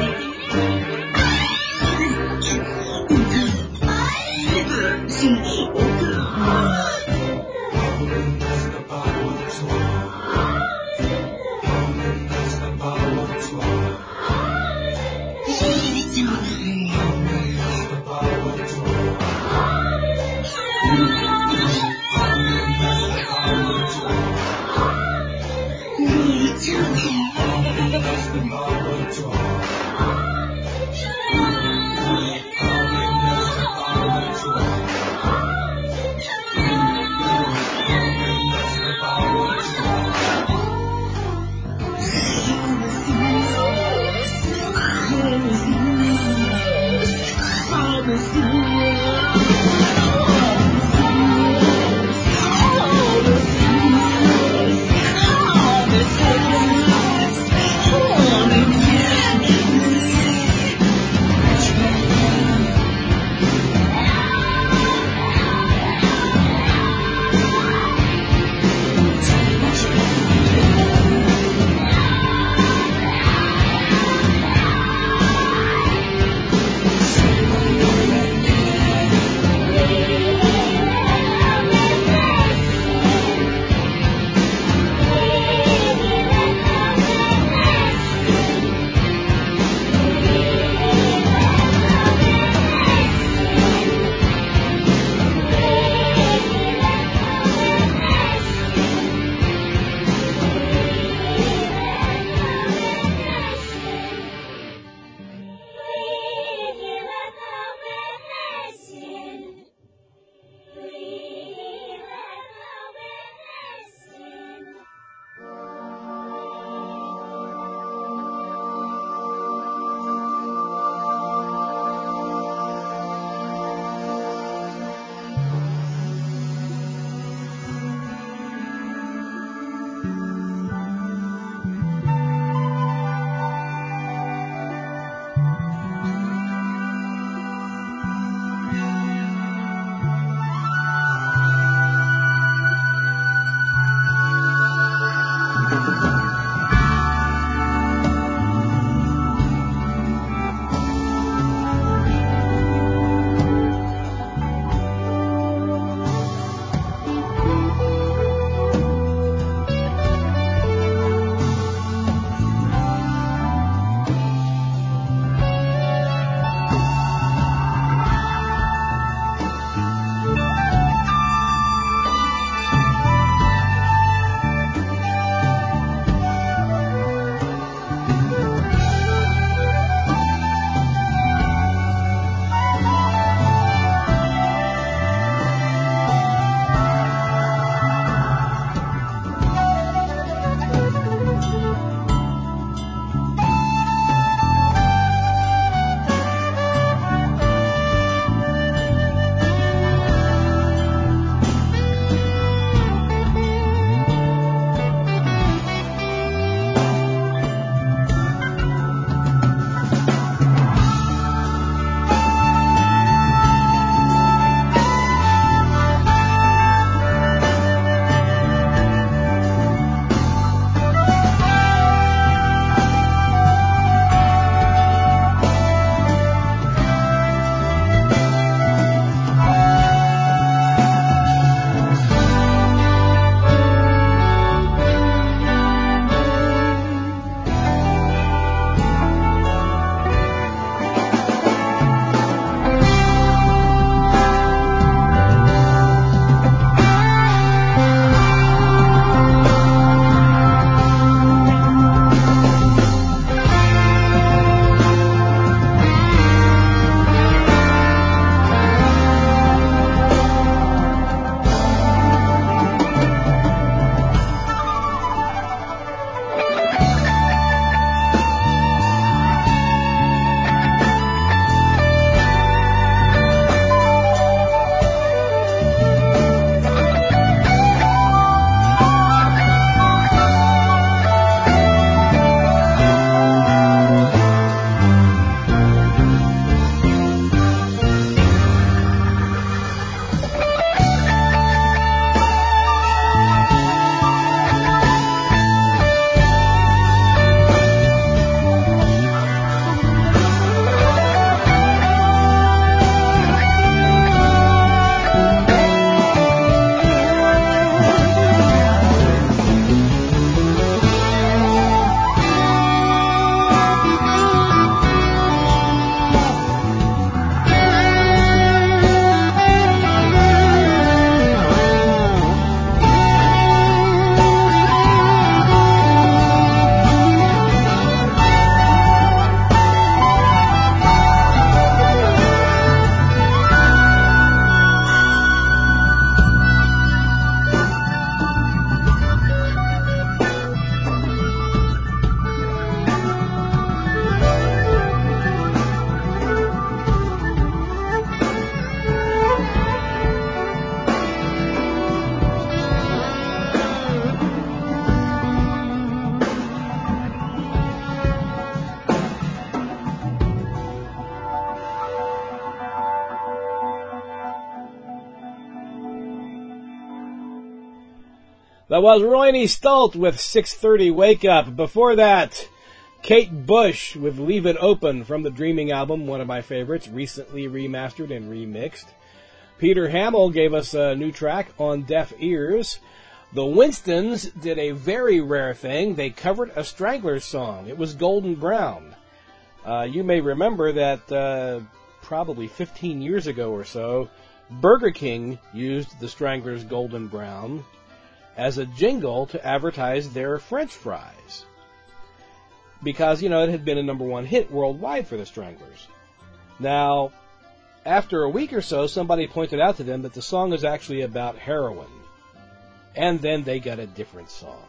That was Royne Stolt with 6:30 Wake Up. Before that, Kate Bush with Leave It Open from the Dreaming album, one of my favorites, recently remastered and remixed. Peter Hamill gave us a new track on Deaf Ears. The Winstons did a very rare thing. They covered a Stranglers song. It was Golden Brown. You may remember that probably 15 years ago or so, Burger King used the Stranglers' Golden Brown as a jingle to advertise their French fries. Because, it had been a #1 hit worldwide for the Stranglers. Now, after a week or so, somebody pointed out to them that the song is actually about heroin. And then they got a different song.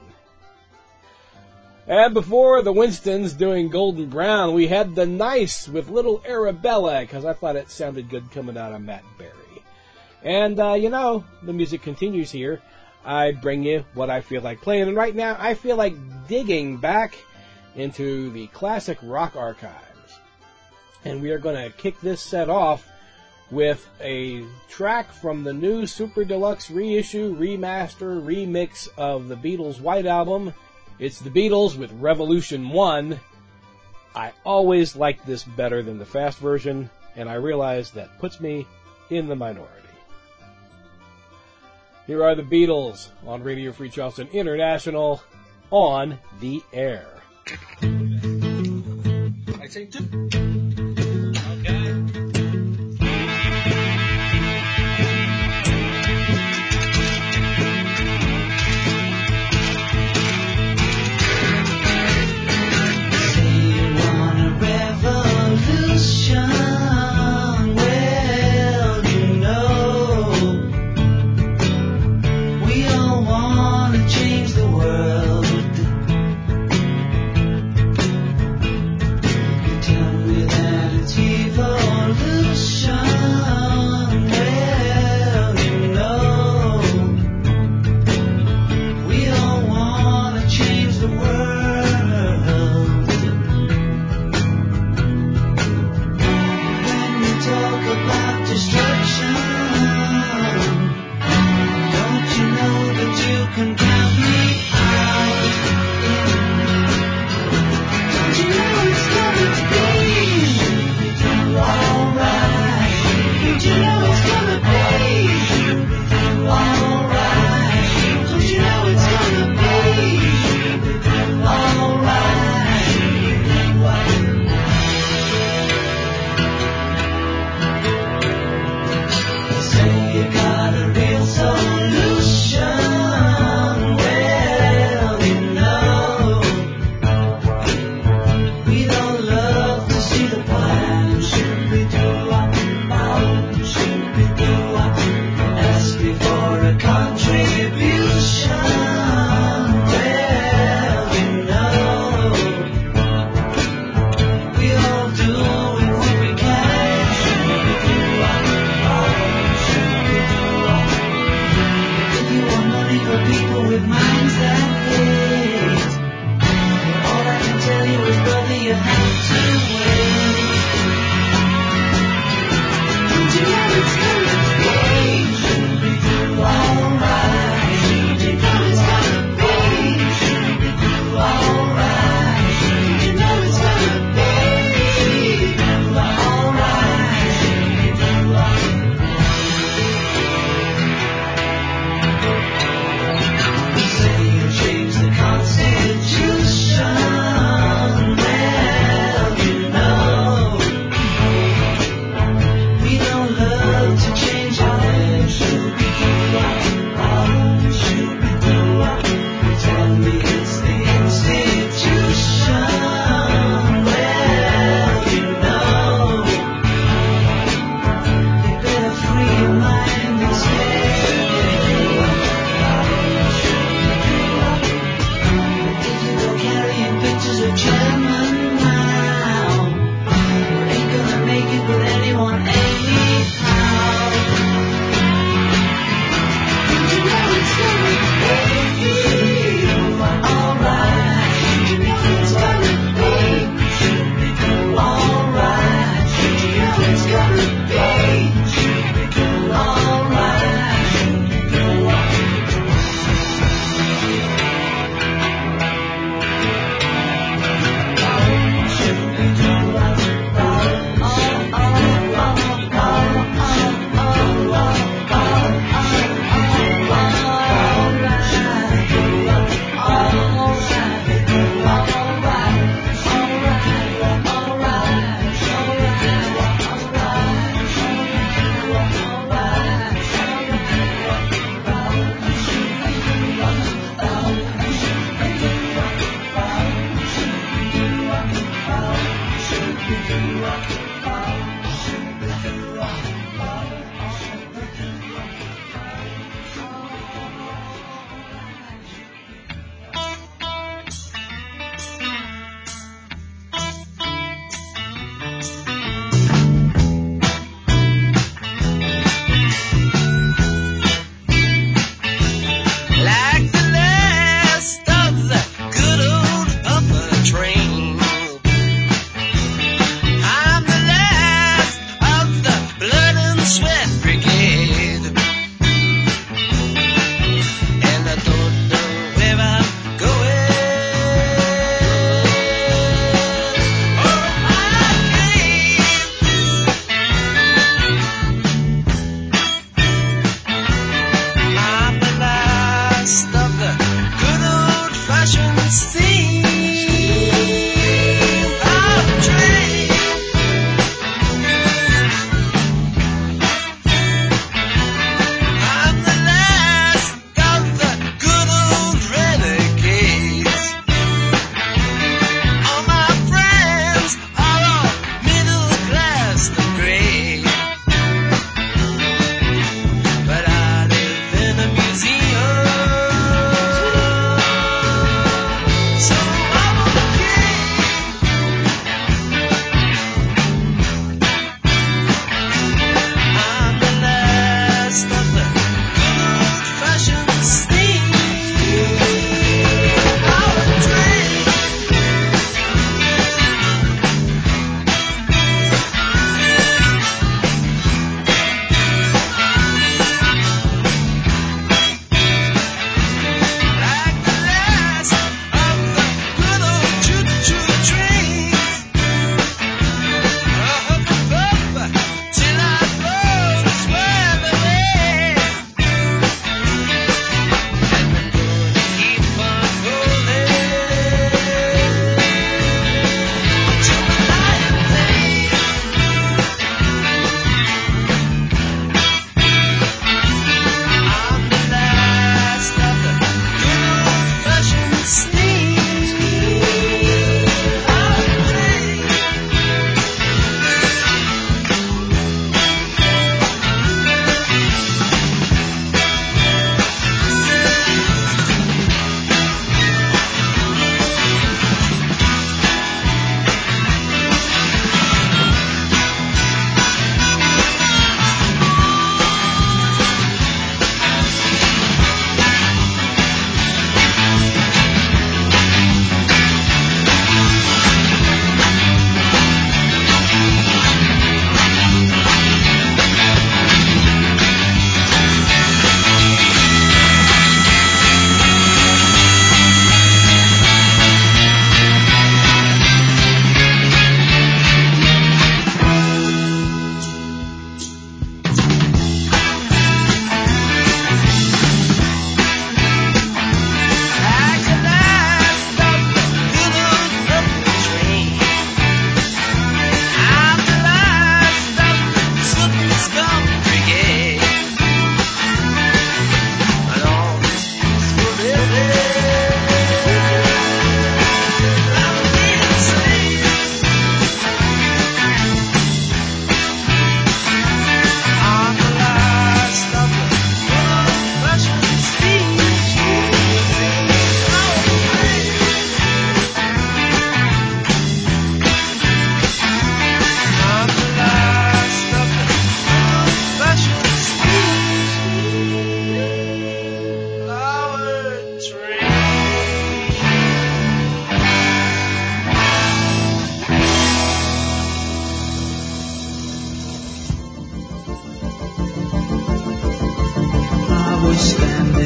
And before the Winstons doing Golden Brown, we had The Nice with Little Arabella, because I thought it sounded good coming out of Matt Berry. And, the music continues here. I bring you what I feel like playing, and right now I feel like digging back into the classic rock archives. And we are going to kick this set off with a track from the new Super Deluxe reissue, remaster, remix of the Beatles' White Album. It's the Beatles with Revolution 1. I always liked this better than the fast version, and I realize that puts me in the minority. Here are the Beatles on Radio Free Charleston International on the air. I say two. Tell me that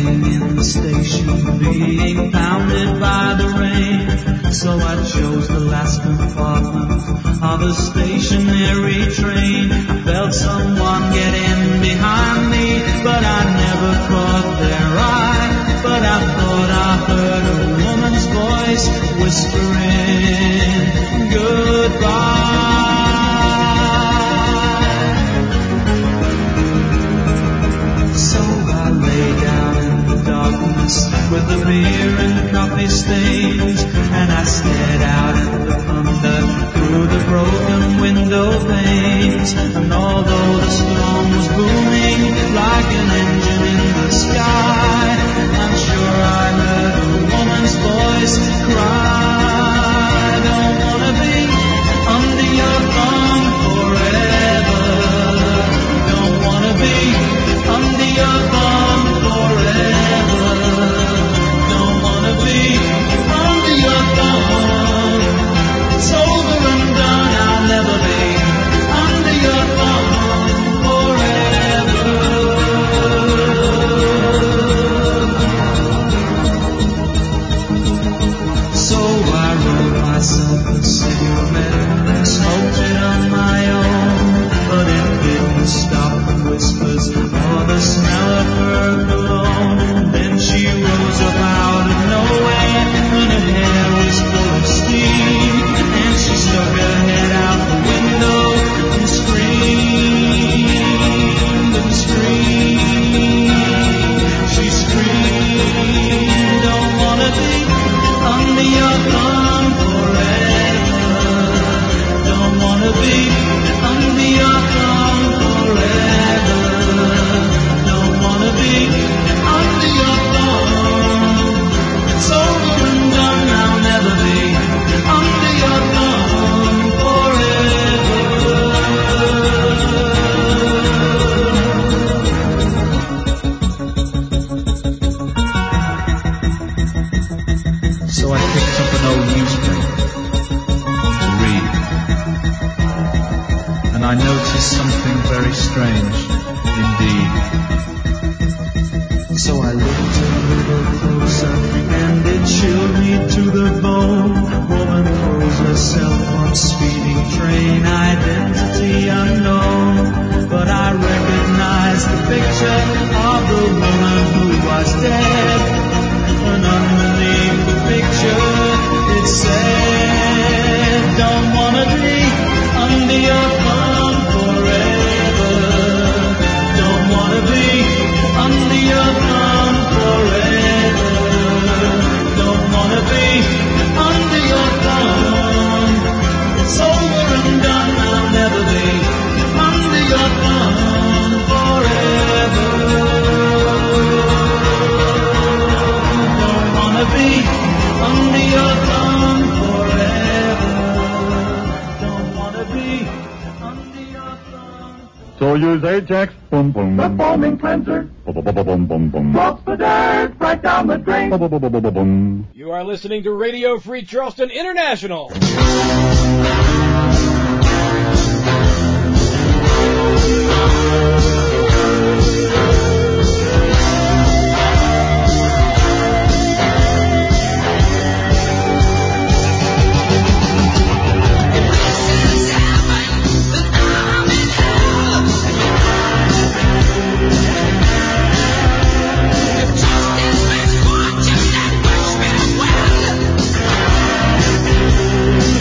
standing in the station, being pounded by the rain. So I chose the last compartment of a stationary train. I felt someone get in behind me, but I never caught their eye. But I thought I heard a woman's voice whispering goodbye. So I lay down in the darkness with the beer and coffee stains, and I stared out at the thunder through the broken window panes. And although the storm was booming like an engine in the sky, I'm sure I heard a woman's voice cry, don't wanna be under your thumb forever. Don't wanna be under your thumb forever. Don't wanna be under your thumb. It's over and done, I'll never be under your thumb forever. So I rolled myself a cigarette, smoked it on my own, but it didn't stop the whispers or the smell of her cologne. And then she rose up out of nowhere when her hair was full of steam, and she stuck her head out the window and screamed and screamed. She screamed, don't wanna be under your thumb forever. Don't wanna be under your thumb forever. Don't wanna be under your thumb. It's over and done, I'll never be under your thumb forever. So I picked up an old newspaper to read, and I noticed something very strange indeed. So I looked a little closer, and it chilled me to the bone. Woman throws herself from speeding train, identity unknown. But I recognized the picture of the woman who was dead, and underneath the picture it said, don't wanna be under your thumb forever. Don't wanna be under your thumb forever. Don't wanna be under your thumb. It's over and done, I'll never be under your thumb forever. Don't wanna be under your thumb forever. Don't wanna be under your thumb. So use Ajax, boom boom. The foaming cleanser, boom boom boom boom boom. Drops the dirt right down the drain, boom boom boom boom boom. You are listening to Radio Free Charleston International. Just as much as that wish me well.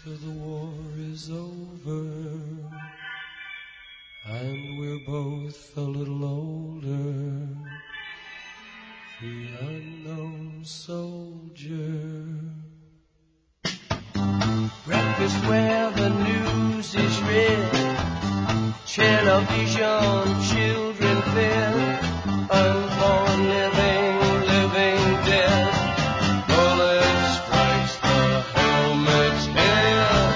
till the war is over and we're both a little older. The unknown soldier. Breakfast where the news is read, television, children fed, unborn living, living dead. Bullet strikes the helmet's head,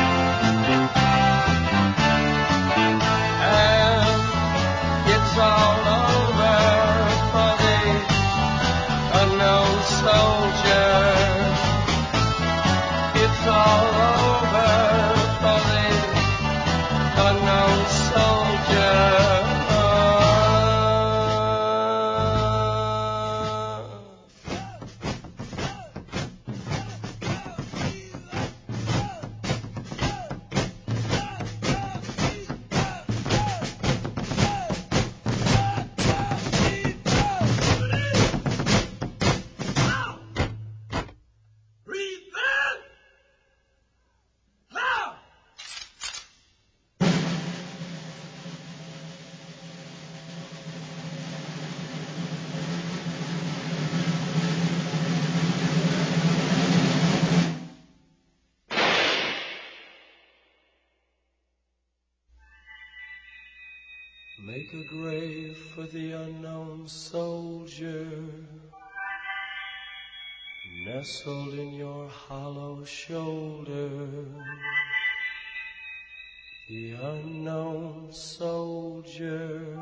and it's all over for the unknown soldier. It's all over for the unknown soldier. Make a grave for the unknown soldier, nestled in your hollow shoulder. The unknown soldier.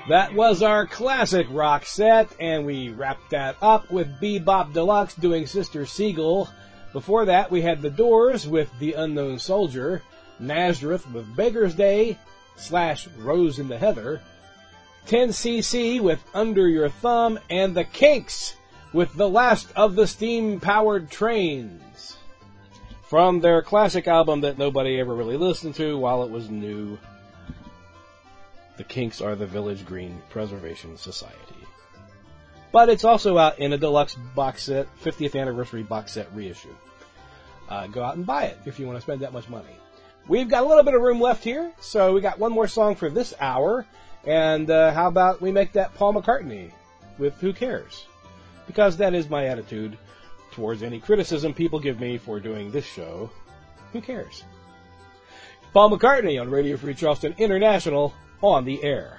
That was our classic rock set, and we wrapped that up with Bebop Deluxe doing Sister Seagull. Before that, we had The Doors with The Unknown Soldier, Nazareth with Baker's Day / Rose in the Heather, 10cc with Under Your Thumb, and The Kinks with The Last of the Steam-Powered Trains, from their classic album that nobody ever really listened to while it was new. The Kinks are the Village Green Preservation Society. But it's also out in a deluxe box set, 50th anniversary box set reissue. Go out and buy it if you want to spend that much money. We've got a little bit of room left here, so we got one more song for this hour. And how about we make that Paul McCartney with Who Cares? Because that is my attitude towards any criticism people give me for doing this show. Who cares? Paul McCartney on Radio Free Charleston International, on the air.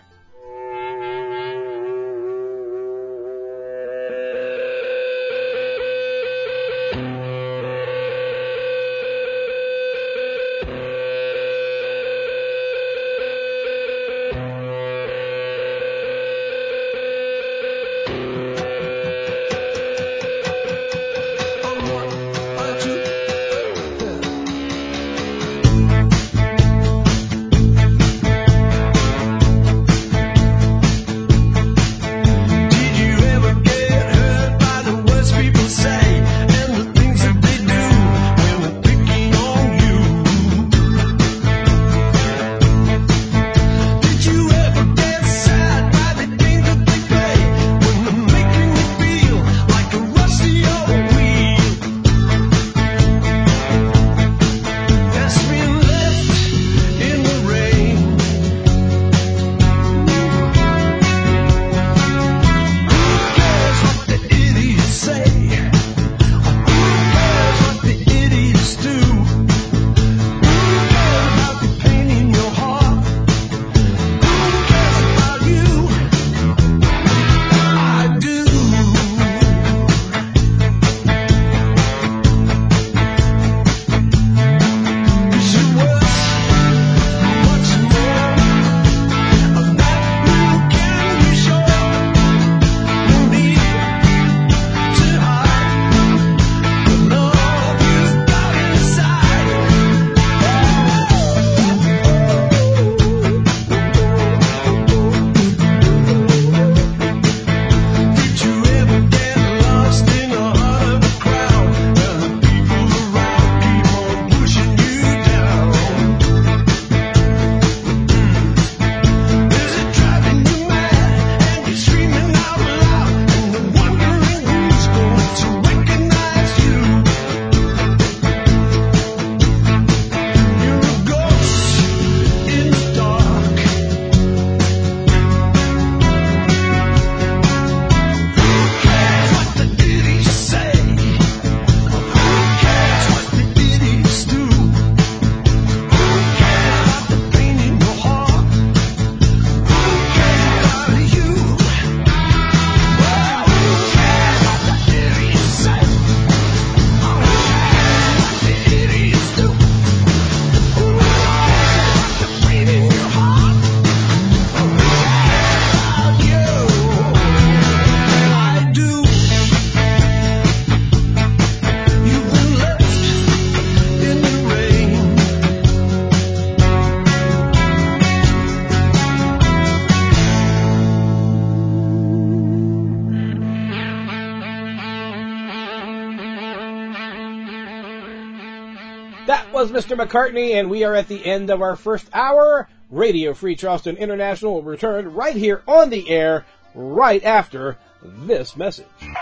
That was Mr. McCartney, and we are at the end of our first hour. Radio Free Charleston International will return right here on the air right after this message.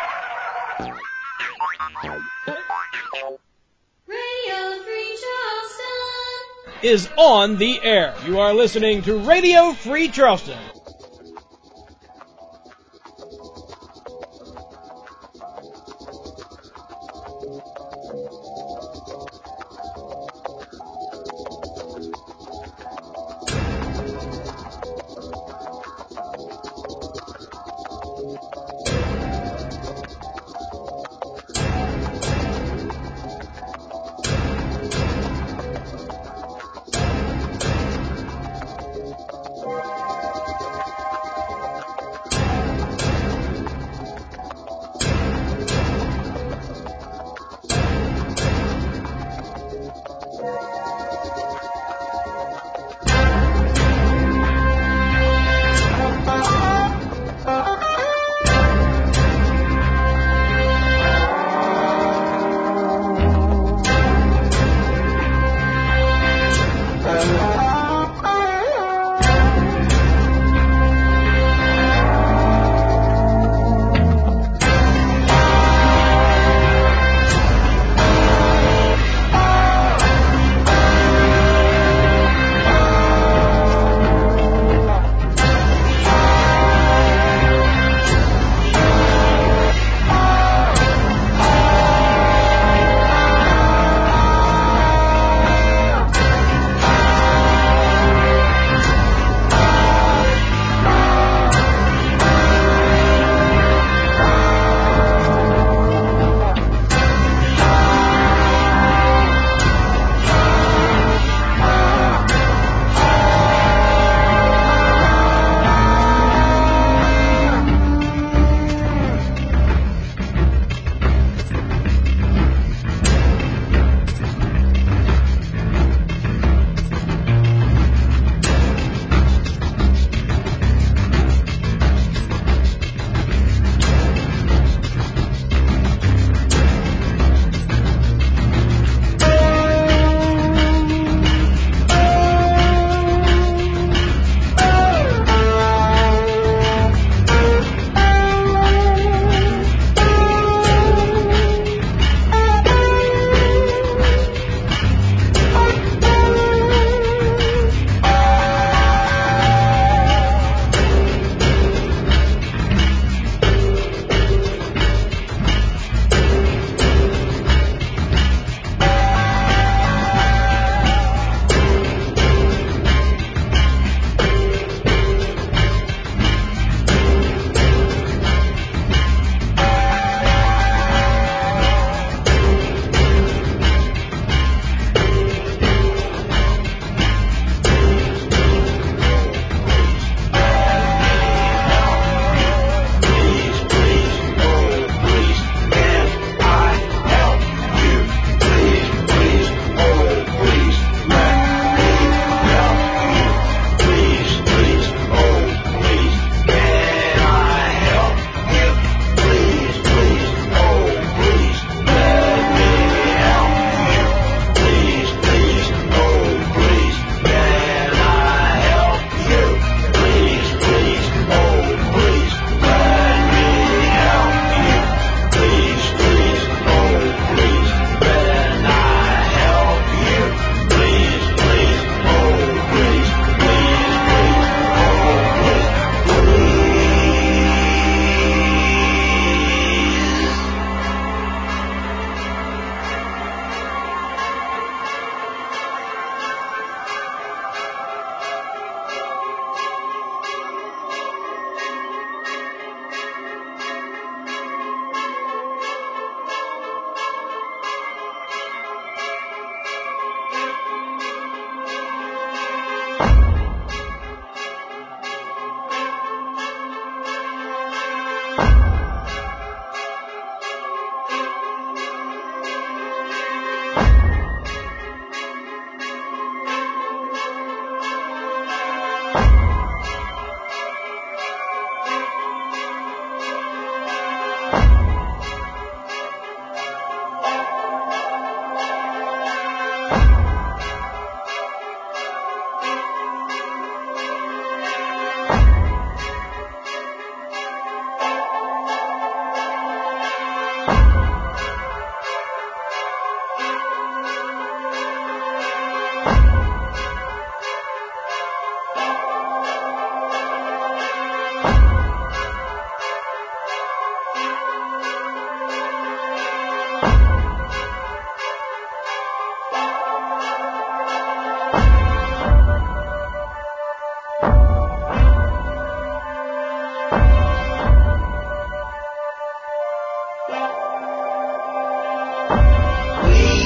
Radio Free Charleston is on the air. You are listening to Radio Free Charleston.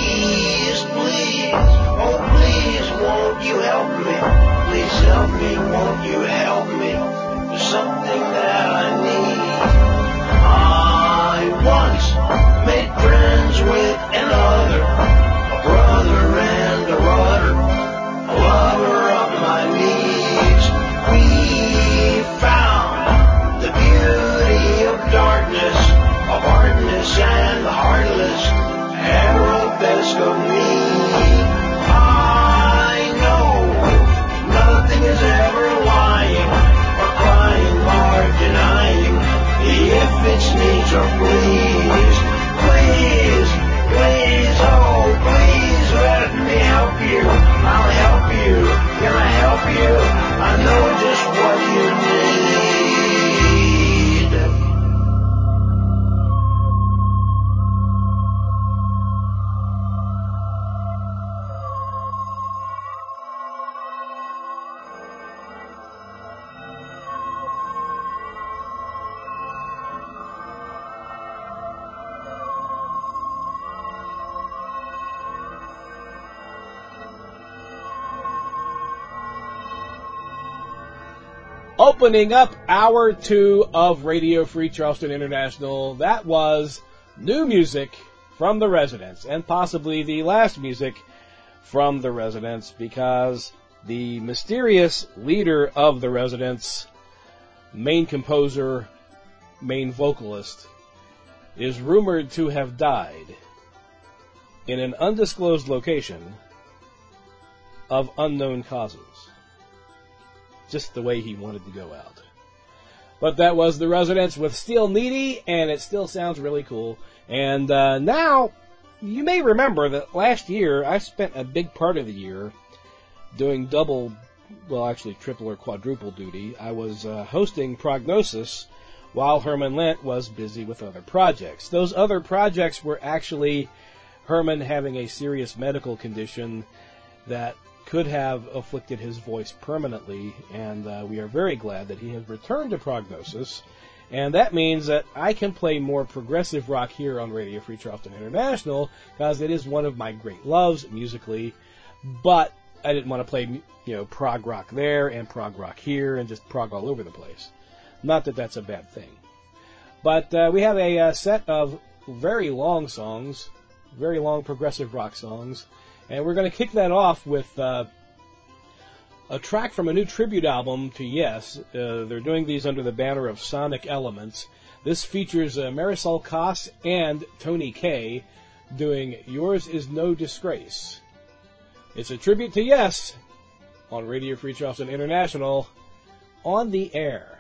please, please, oh please, won't you help me? Please help me, won't you help me? There's something that I need. I once made friends with another, a brother and a rudder, a lover of my needs. We found the beauty of darkness, of hardness and the heartless, arabesque of me. I know nothing is ever lying or crying or denying. If it's needs or please, please, please, oh please let me help you. I'll help you. Can I help you? I know just what you need. Opening up Hour 2 of Radio Free Charleston International, that was new music from the Residents, and possibly the last music from the Residents, because the mysterious leader of the Residents, main composer, main vocalist, is rumored to have died in an undisclosed location of unknown causes. Just the way he wanted to go out. But that was the Residents with Steel Needy, and it still sounds really cool. And now, you may remember that last year, I spent a big part of the year doing double, well actually triple or quadruple duty. I was hosting Prognosis while Herman Lent was busy with other projects. Those other projects were actually Herman having a serious medical condition that could have afflicted his voice permanently, and we are very glad that he has returned to Prognosis, and that means that I can play more progressive rock here on Radio Free Charleston International, because it is one of my great loves musically, but I didn't want to play, prog rock there and prog rock here and just prog all over the place. Not that that's a bad thing. But we have a set of very long songs, very long progressive rock songs, and we're going to kick that off with a track from a new tribute album to Yes. They're doing these under the banner of Sonic Elements. This features Marisol Kass and Tony Kaye doing Yours Is No Disgrace. It's a tribute to Yes on Radio Free Charleston International on the air.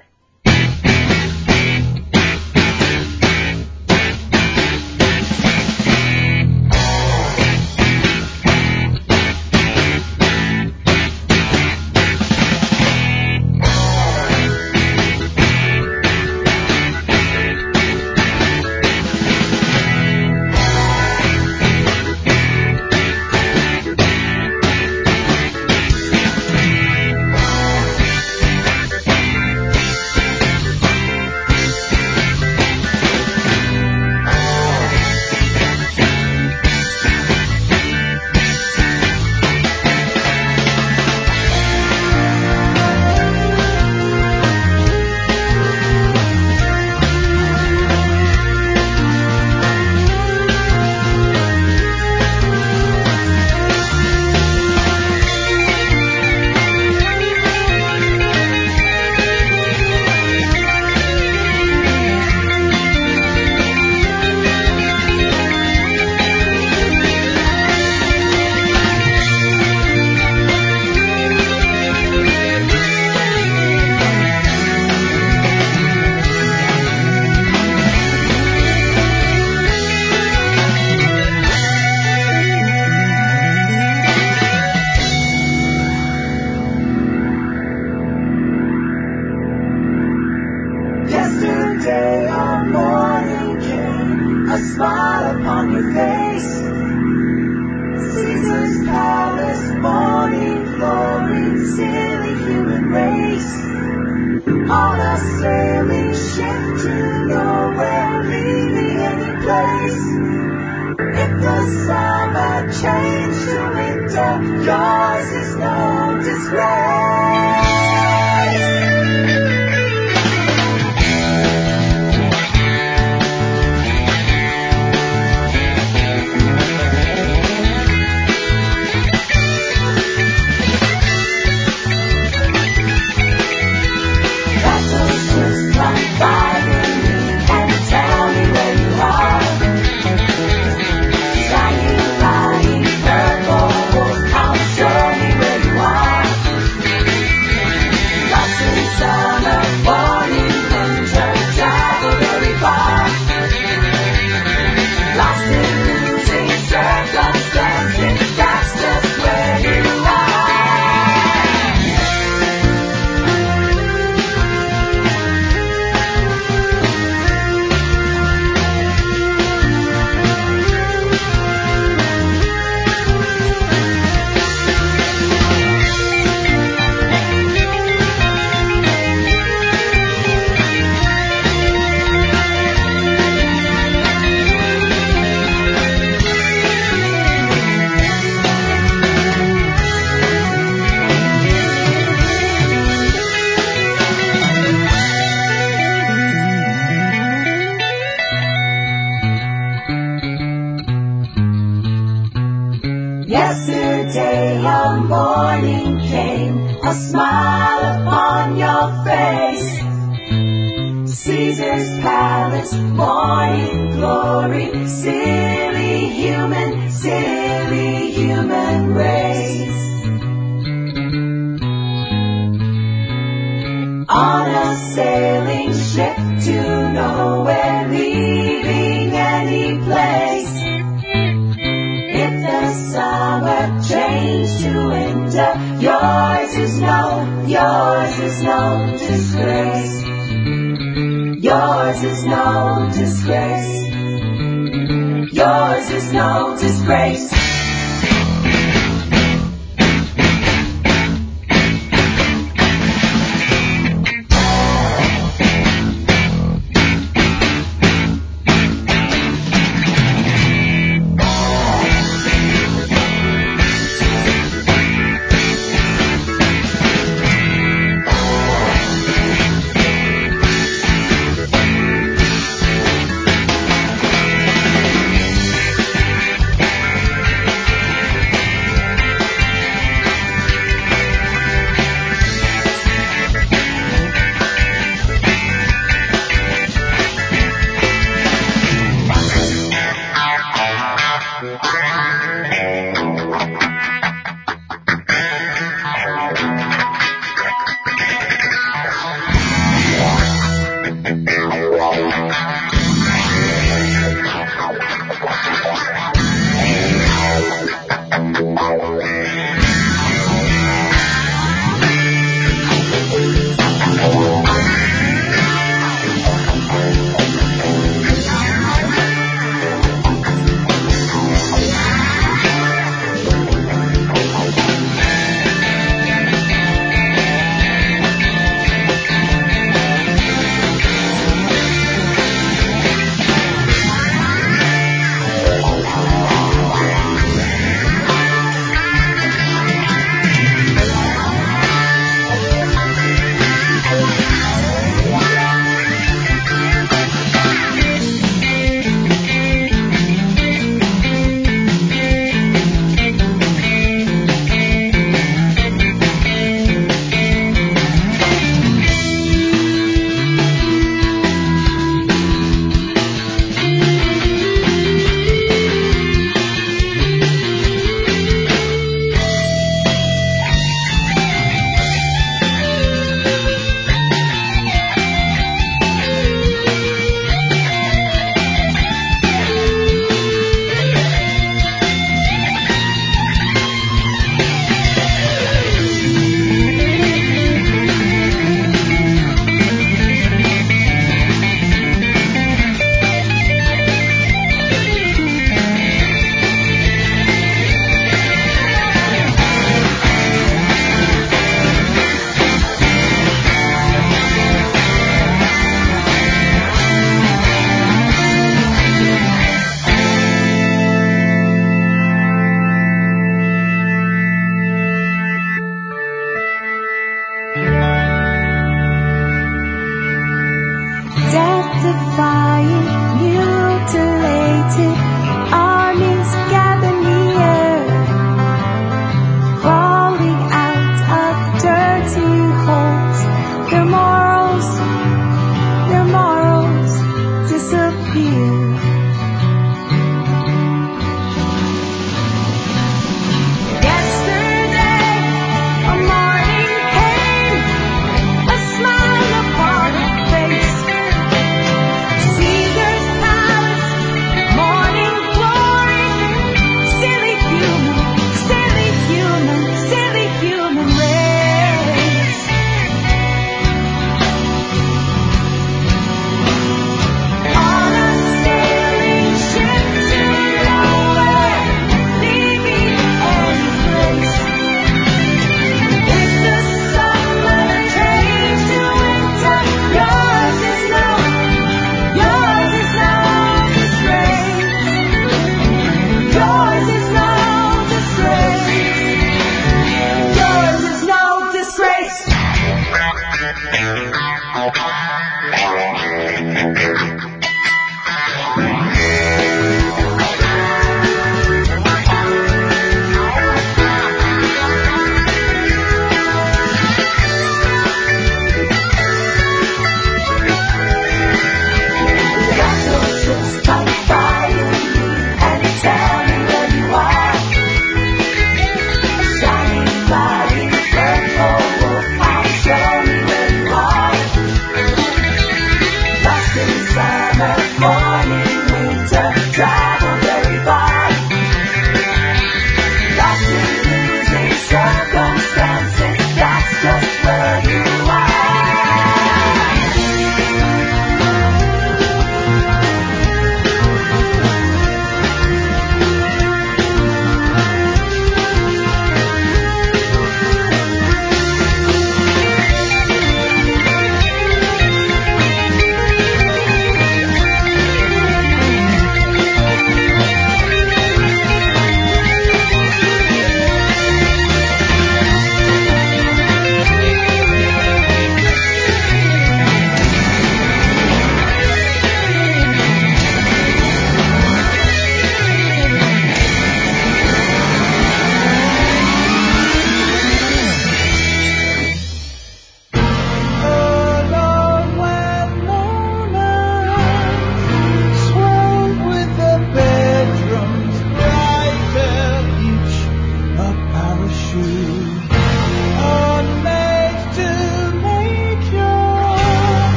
Summer change to winter, yours is no disgrace. Yesterday a morning came, a smile upon your face. Caesar's palace, morning glory, silly human race. On a sailing ship to nowhere, leaving any place. If the summer changed to winter, yours is no disgrace. Yours is no disgrace. Yours is no disgrace.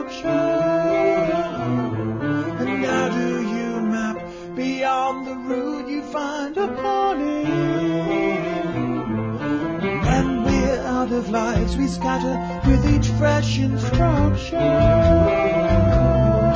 structure. And how do you map beyond the route you find upon it? When we're out of lives, we scatter with each fresh instruction.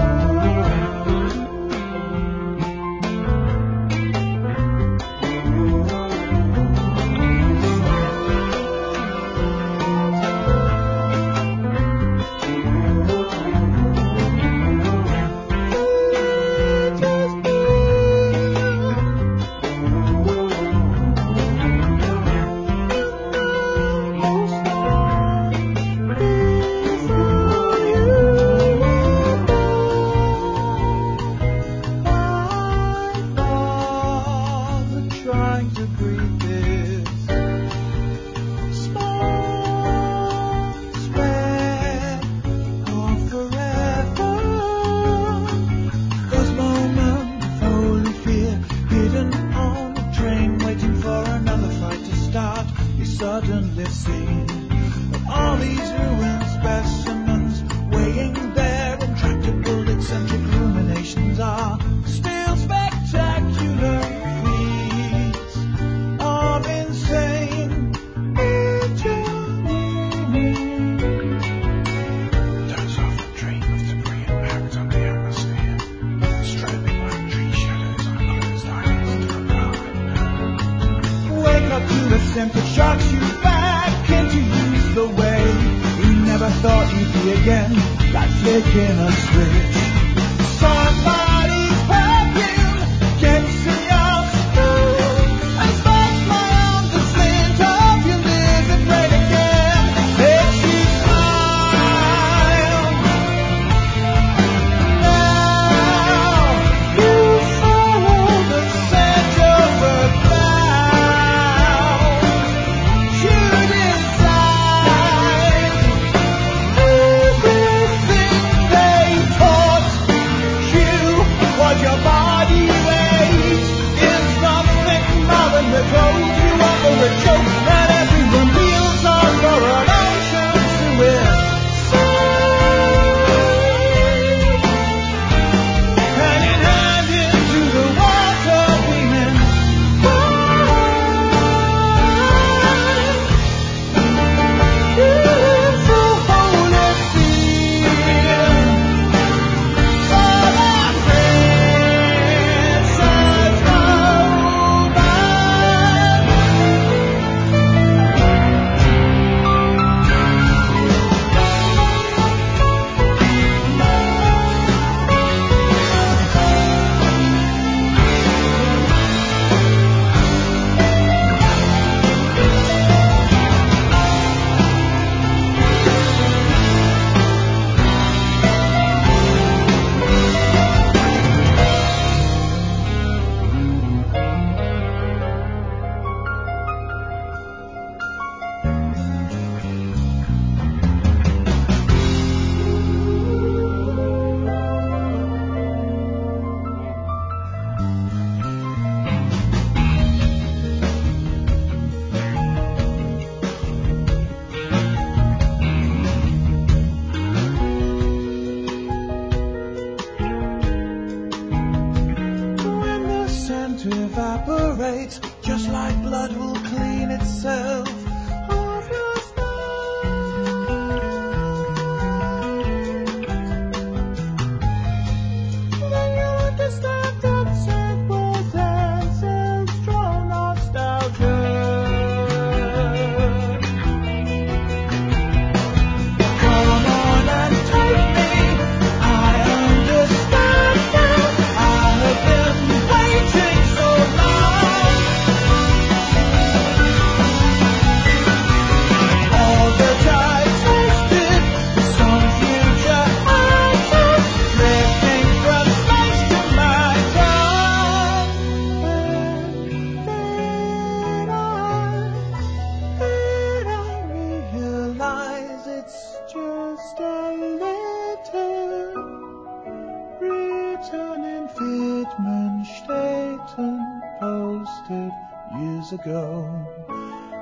Just like blood will clean itself off your then you understand that scent was ancestral nostalgia. Come on and take me, I understand now. I have been waiting so long. All that I tasted, some future answers, drifting from space to my tongue. Then I realize it's just a letter written in Wittgenstein, posted years ago.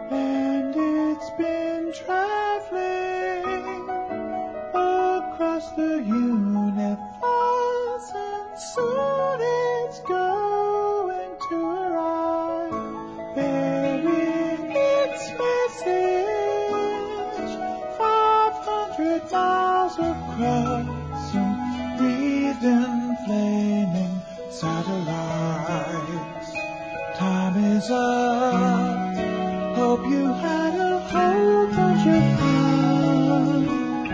And it's been traveling across the universe, and soon it's going to arrive, bearing its message 500 miles across and breathing flaming satellites. Time is up. Hope you had a whole bunch of fun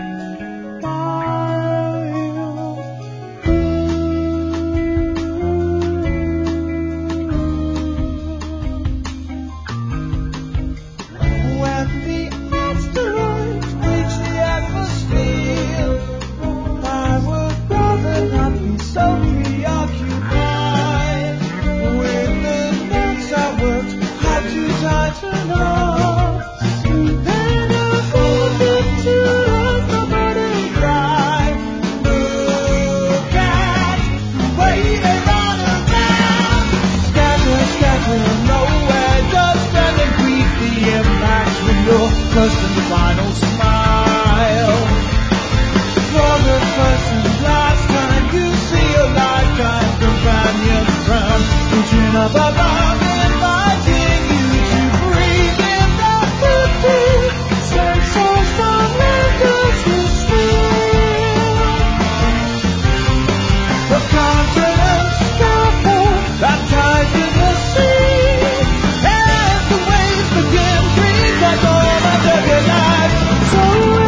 while you when the asteroids reach the atmosphere, I would rather not be so preoccupied with the notes I worked hard to tighten up. Then I hold it to us, nobody cry. Look at the way they run around. Scatter, scatter, nowhere, dust and greet the impact with your first and final smile. For the first and last time, you see a lifetime companion from reaching up above, inviting you to breathe in the deep sense of strong legacy still. The confidence scaffold baptized in the sea, as the waves begin, dreams like all my every night. So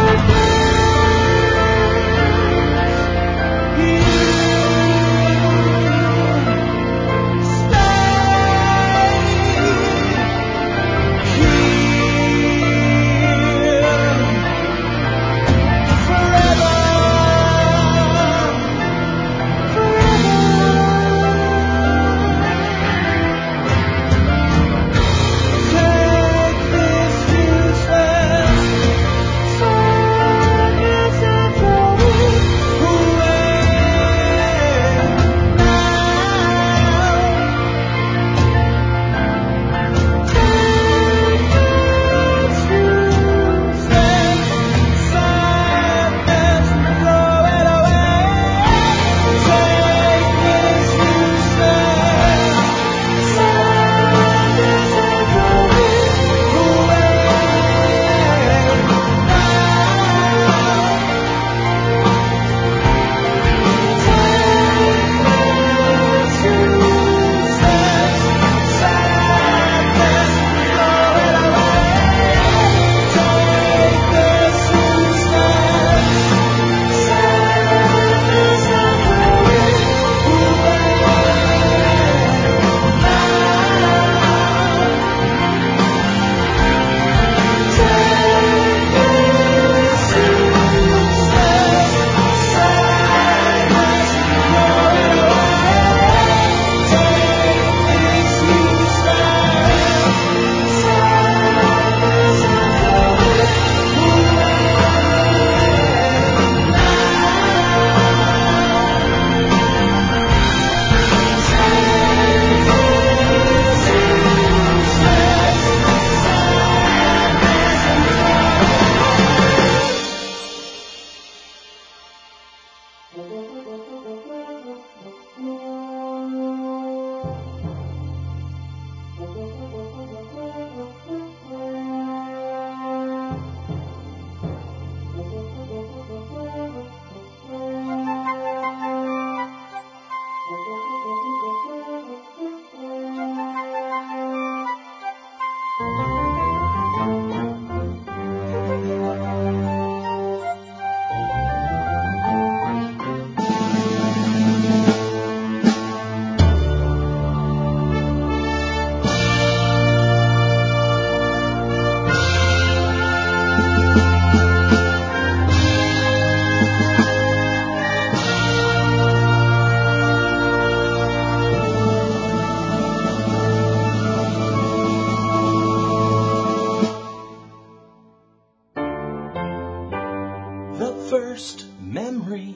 first memory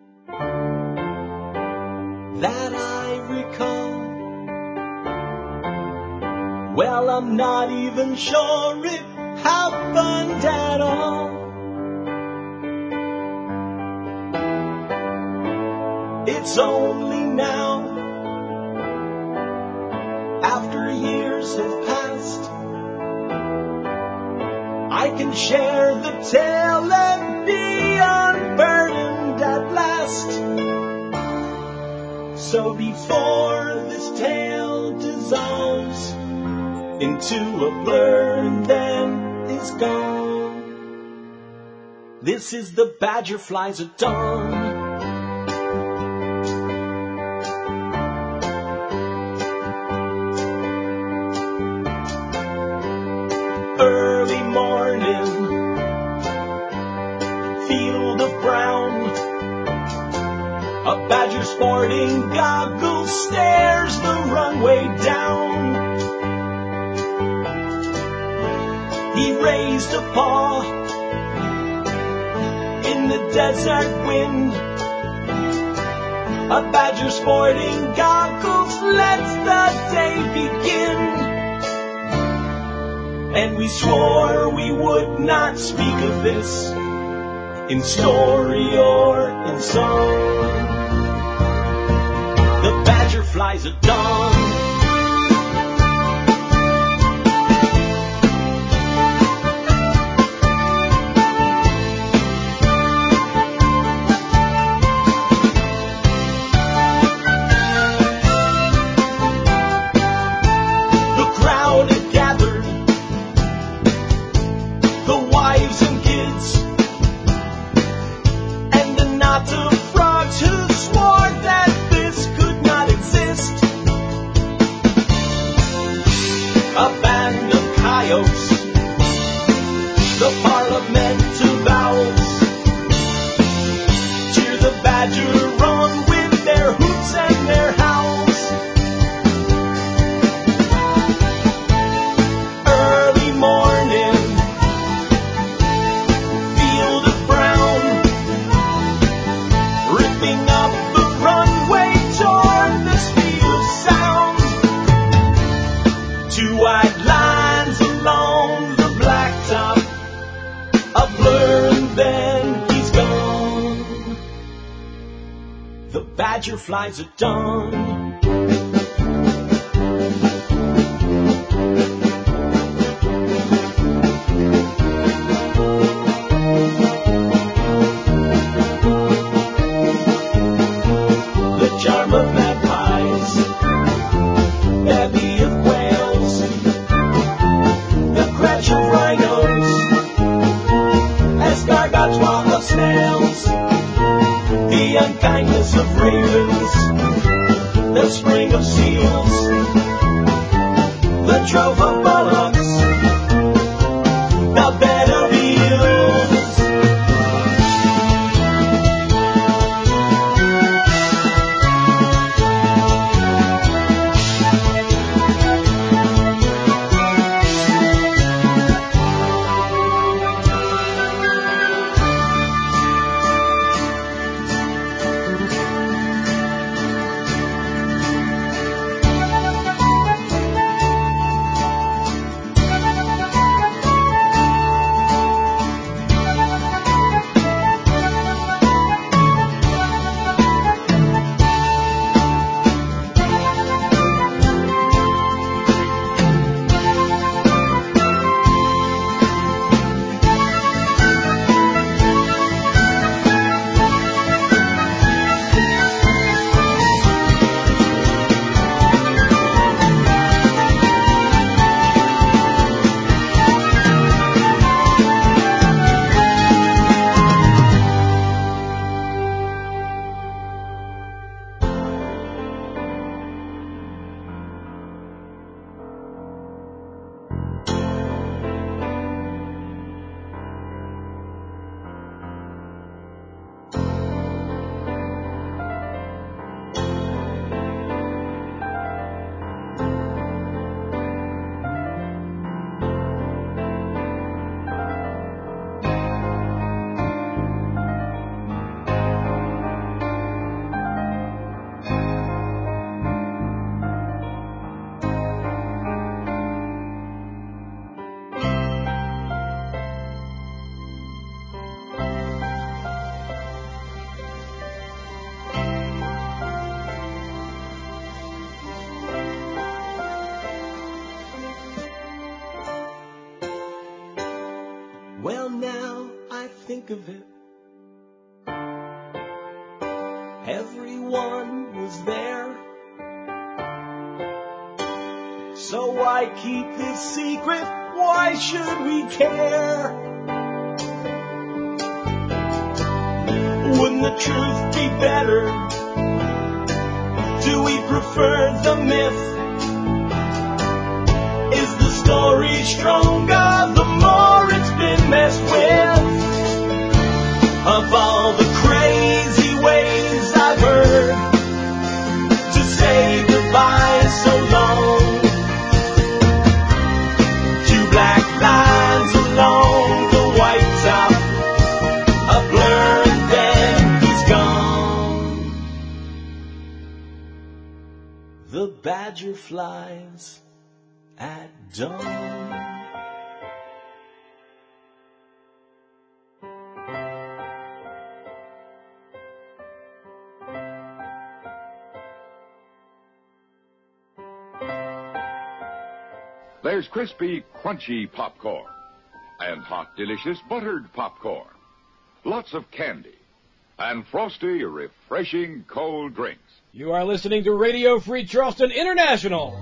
that I recall. Well, I'm not even sure it happened at all. it's only now, after years have passed, I can share the tale and be unburdened at last. So before this tale dissolves into a blur and then is gone, this is the badger flies at dawn. Early morning, field of brown, a badger sporting goggles stares the runway down. He raised a paw in the desert wind. A badger sporting goggles lets the day begin. And we swore we would not speak of this in story or in song. The badger flies at dawn. Flies at dawn. The charm of magpies, bevy of quails, the crash of rhinos, escargot of snails, the unkindness of ravens, the spring of seals, the drove of bullocks, the bed of eels. Well, now I think of it, everyone was there. So why keep this secret? Why should we care? Wouldn't the truth be better? Do we prefer the myth? Is the story stronger the more it's been messed with? Of all the crazy ways I've heard to say goodbye so long, two black lines along the white top, a blur and then he's gone. The badger flies at dawn. There's crispy, crunchy popcorn and hot, delicious buttered popcorn. Lots of candy and frosty, refreshing cold drinks. You are listening to Radio Free Charleston International.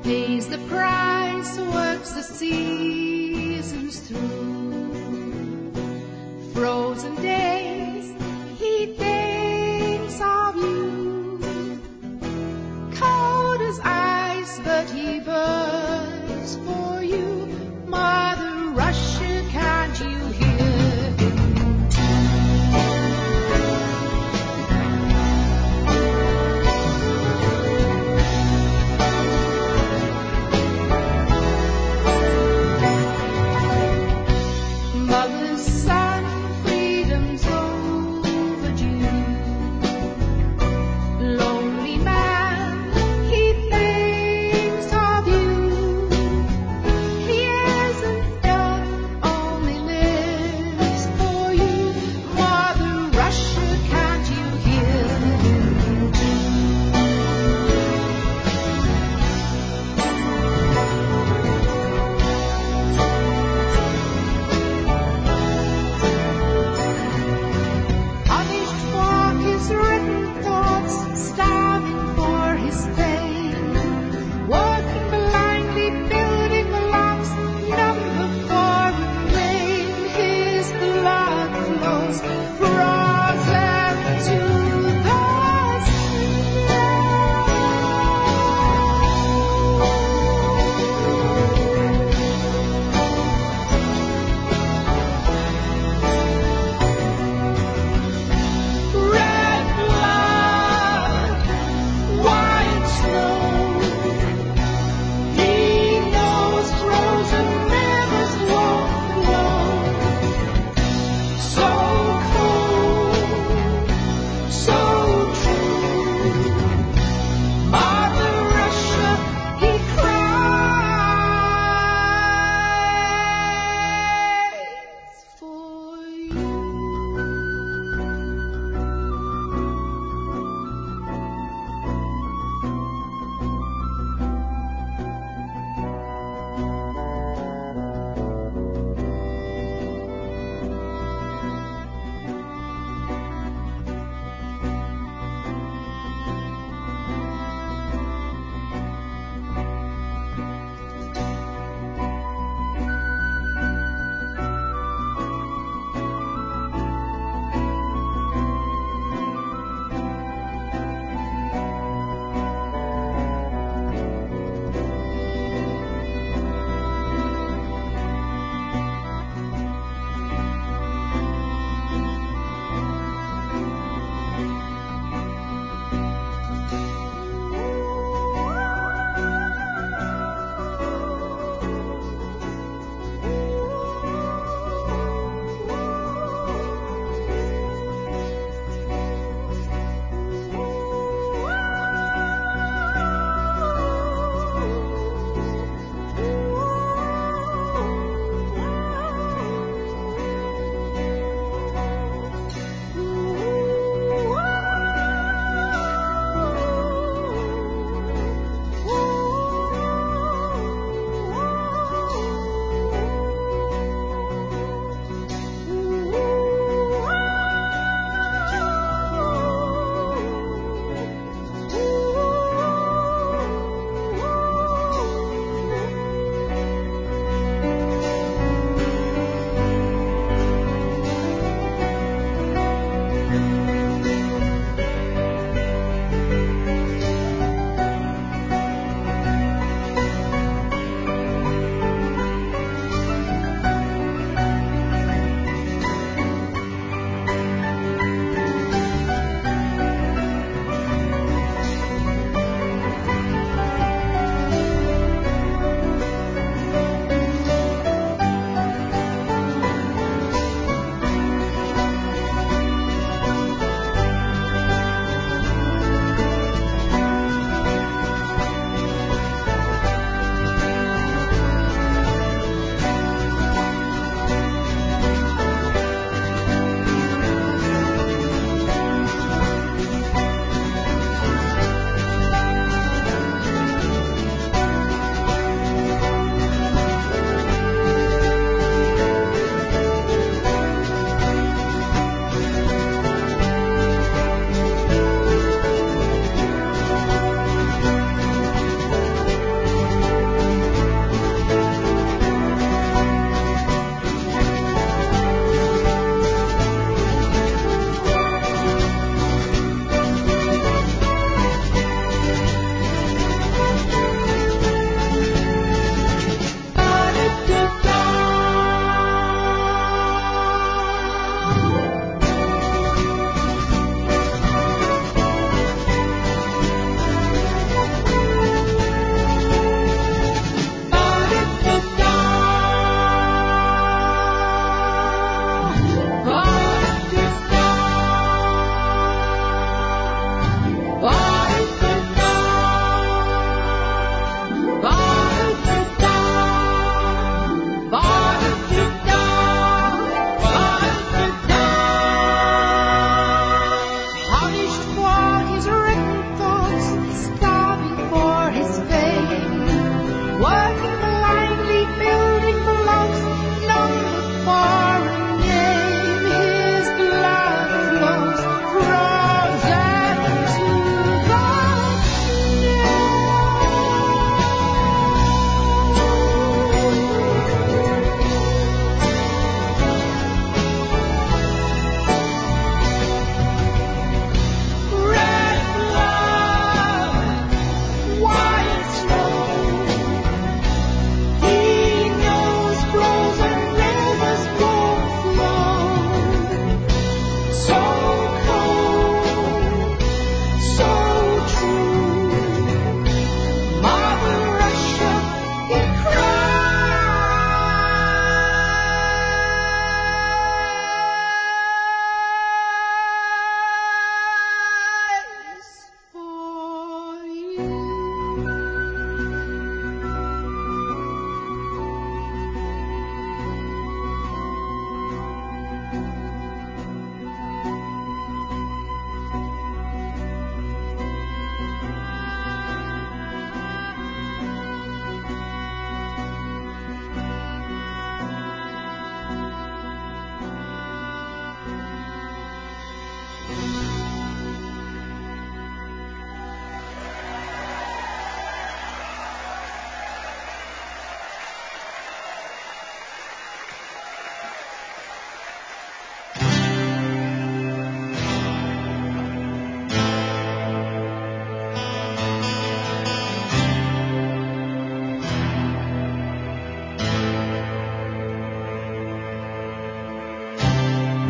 pays the price, works the seasons through. Frozen days, he thinks of you. Cold as ice, but he burns for you. Mother Russia, can't you hear him too? Mother's son, freedom's home.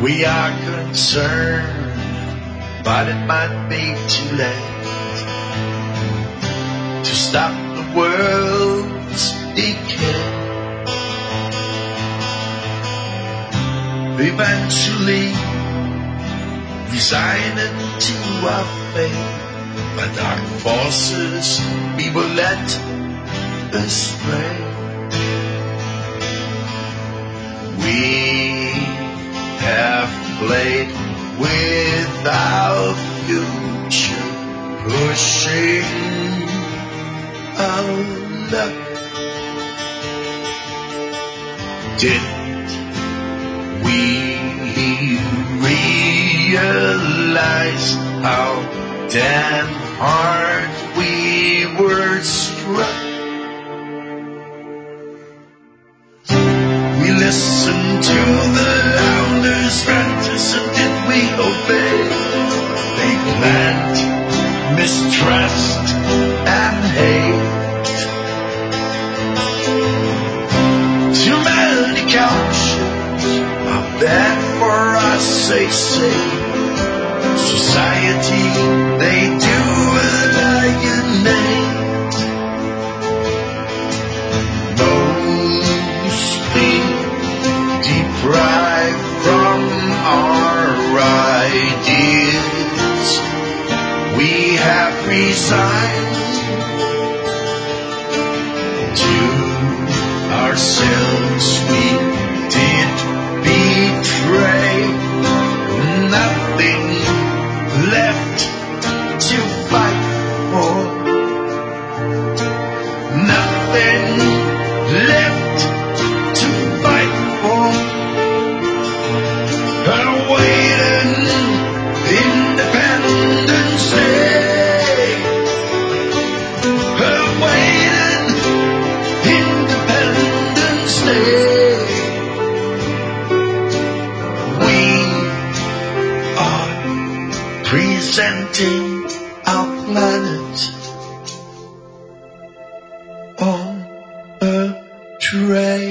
We are concerned, but it might be too late to stop the world's decay. Eventually, resigning to our fate, by dark forces we were led astray. We have played with our future, pushing our luck. Did we realize how damn hard we were struck? We listened to the elders' practice, and did we obey? They planned mistrust and hate. Too many cautions are bad for us, they say. Society, they do alienate. Mostly deprived from our ideas. We have resigned to ourselves. We did betray. Nothing left to fight for. Nothing left to fight for. Awaiting Independence Day. Awaiting Independence Day. We are presenting our planet on a tray.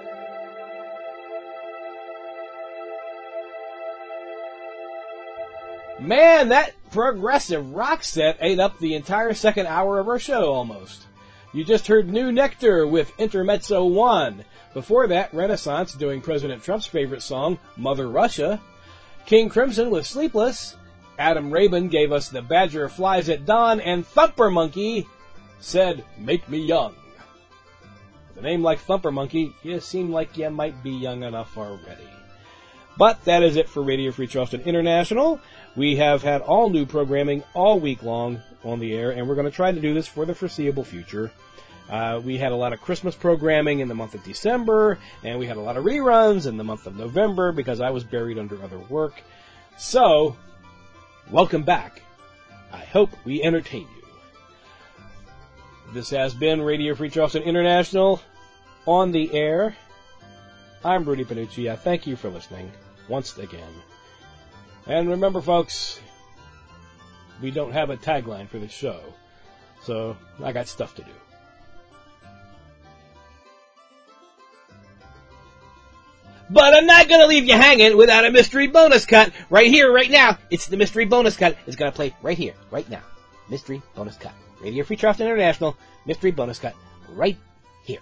Man, that progressive rock set ate up the entire second hour of our show almost. You just heard New Nectar with Intermezzo 1. Before that, Renaissance doing President Trump's favorite song, Mother Russia. King Crimson with Sleepless. Adam Rabin gave us The Badger Flies at Dawn, and Thumper Monkey said, Make Me Young. With a name like Thumper Monkey, you seem like you might be young enough already. But that is it for Radio Free Charleston International. We have had all new programming all week long on the air, and we're going to try to do this for the foreseeable future. We had a lot of Christmas programming in the month of December, and we had a lot of reruns in the month of November because I was buried under other work. So, welcome back. I hope we entertain you. This has been Radio Free Charleston International on the air. I'm Rudy Panucci. I thank you for listening once again. And remember, folks, we don't have a tagline for this show, so I got stuff to do. But I'm not going to leave you hanging without a mystery bonus cut right here, right now. It's the mystery bonus cut. It's going to play right here, right now. Mystery bonus cut. Radio Free Charleston International, mystery bonus cut right here.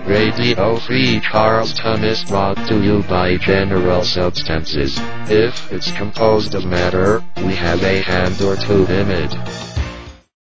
Radio Free Charleston is brought to you by General Substances. If it's composed of matter, we have a hand or two in it.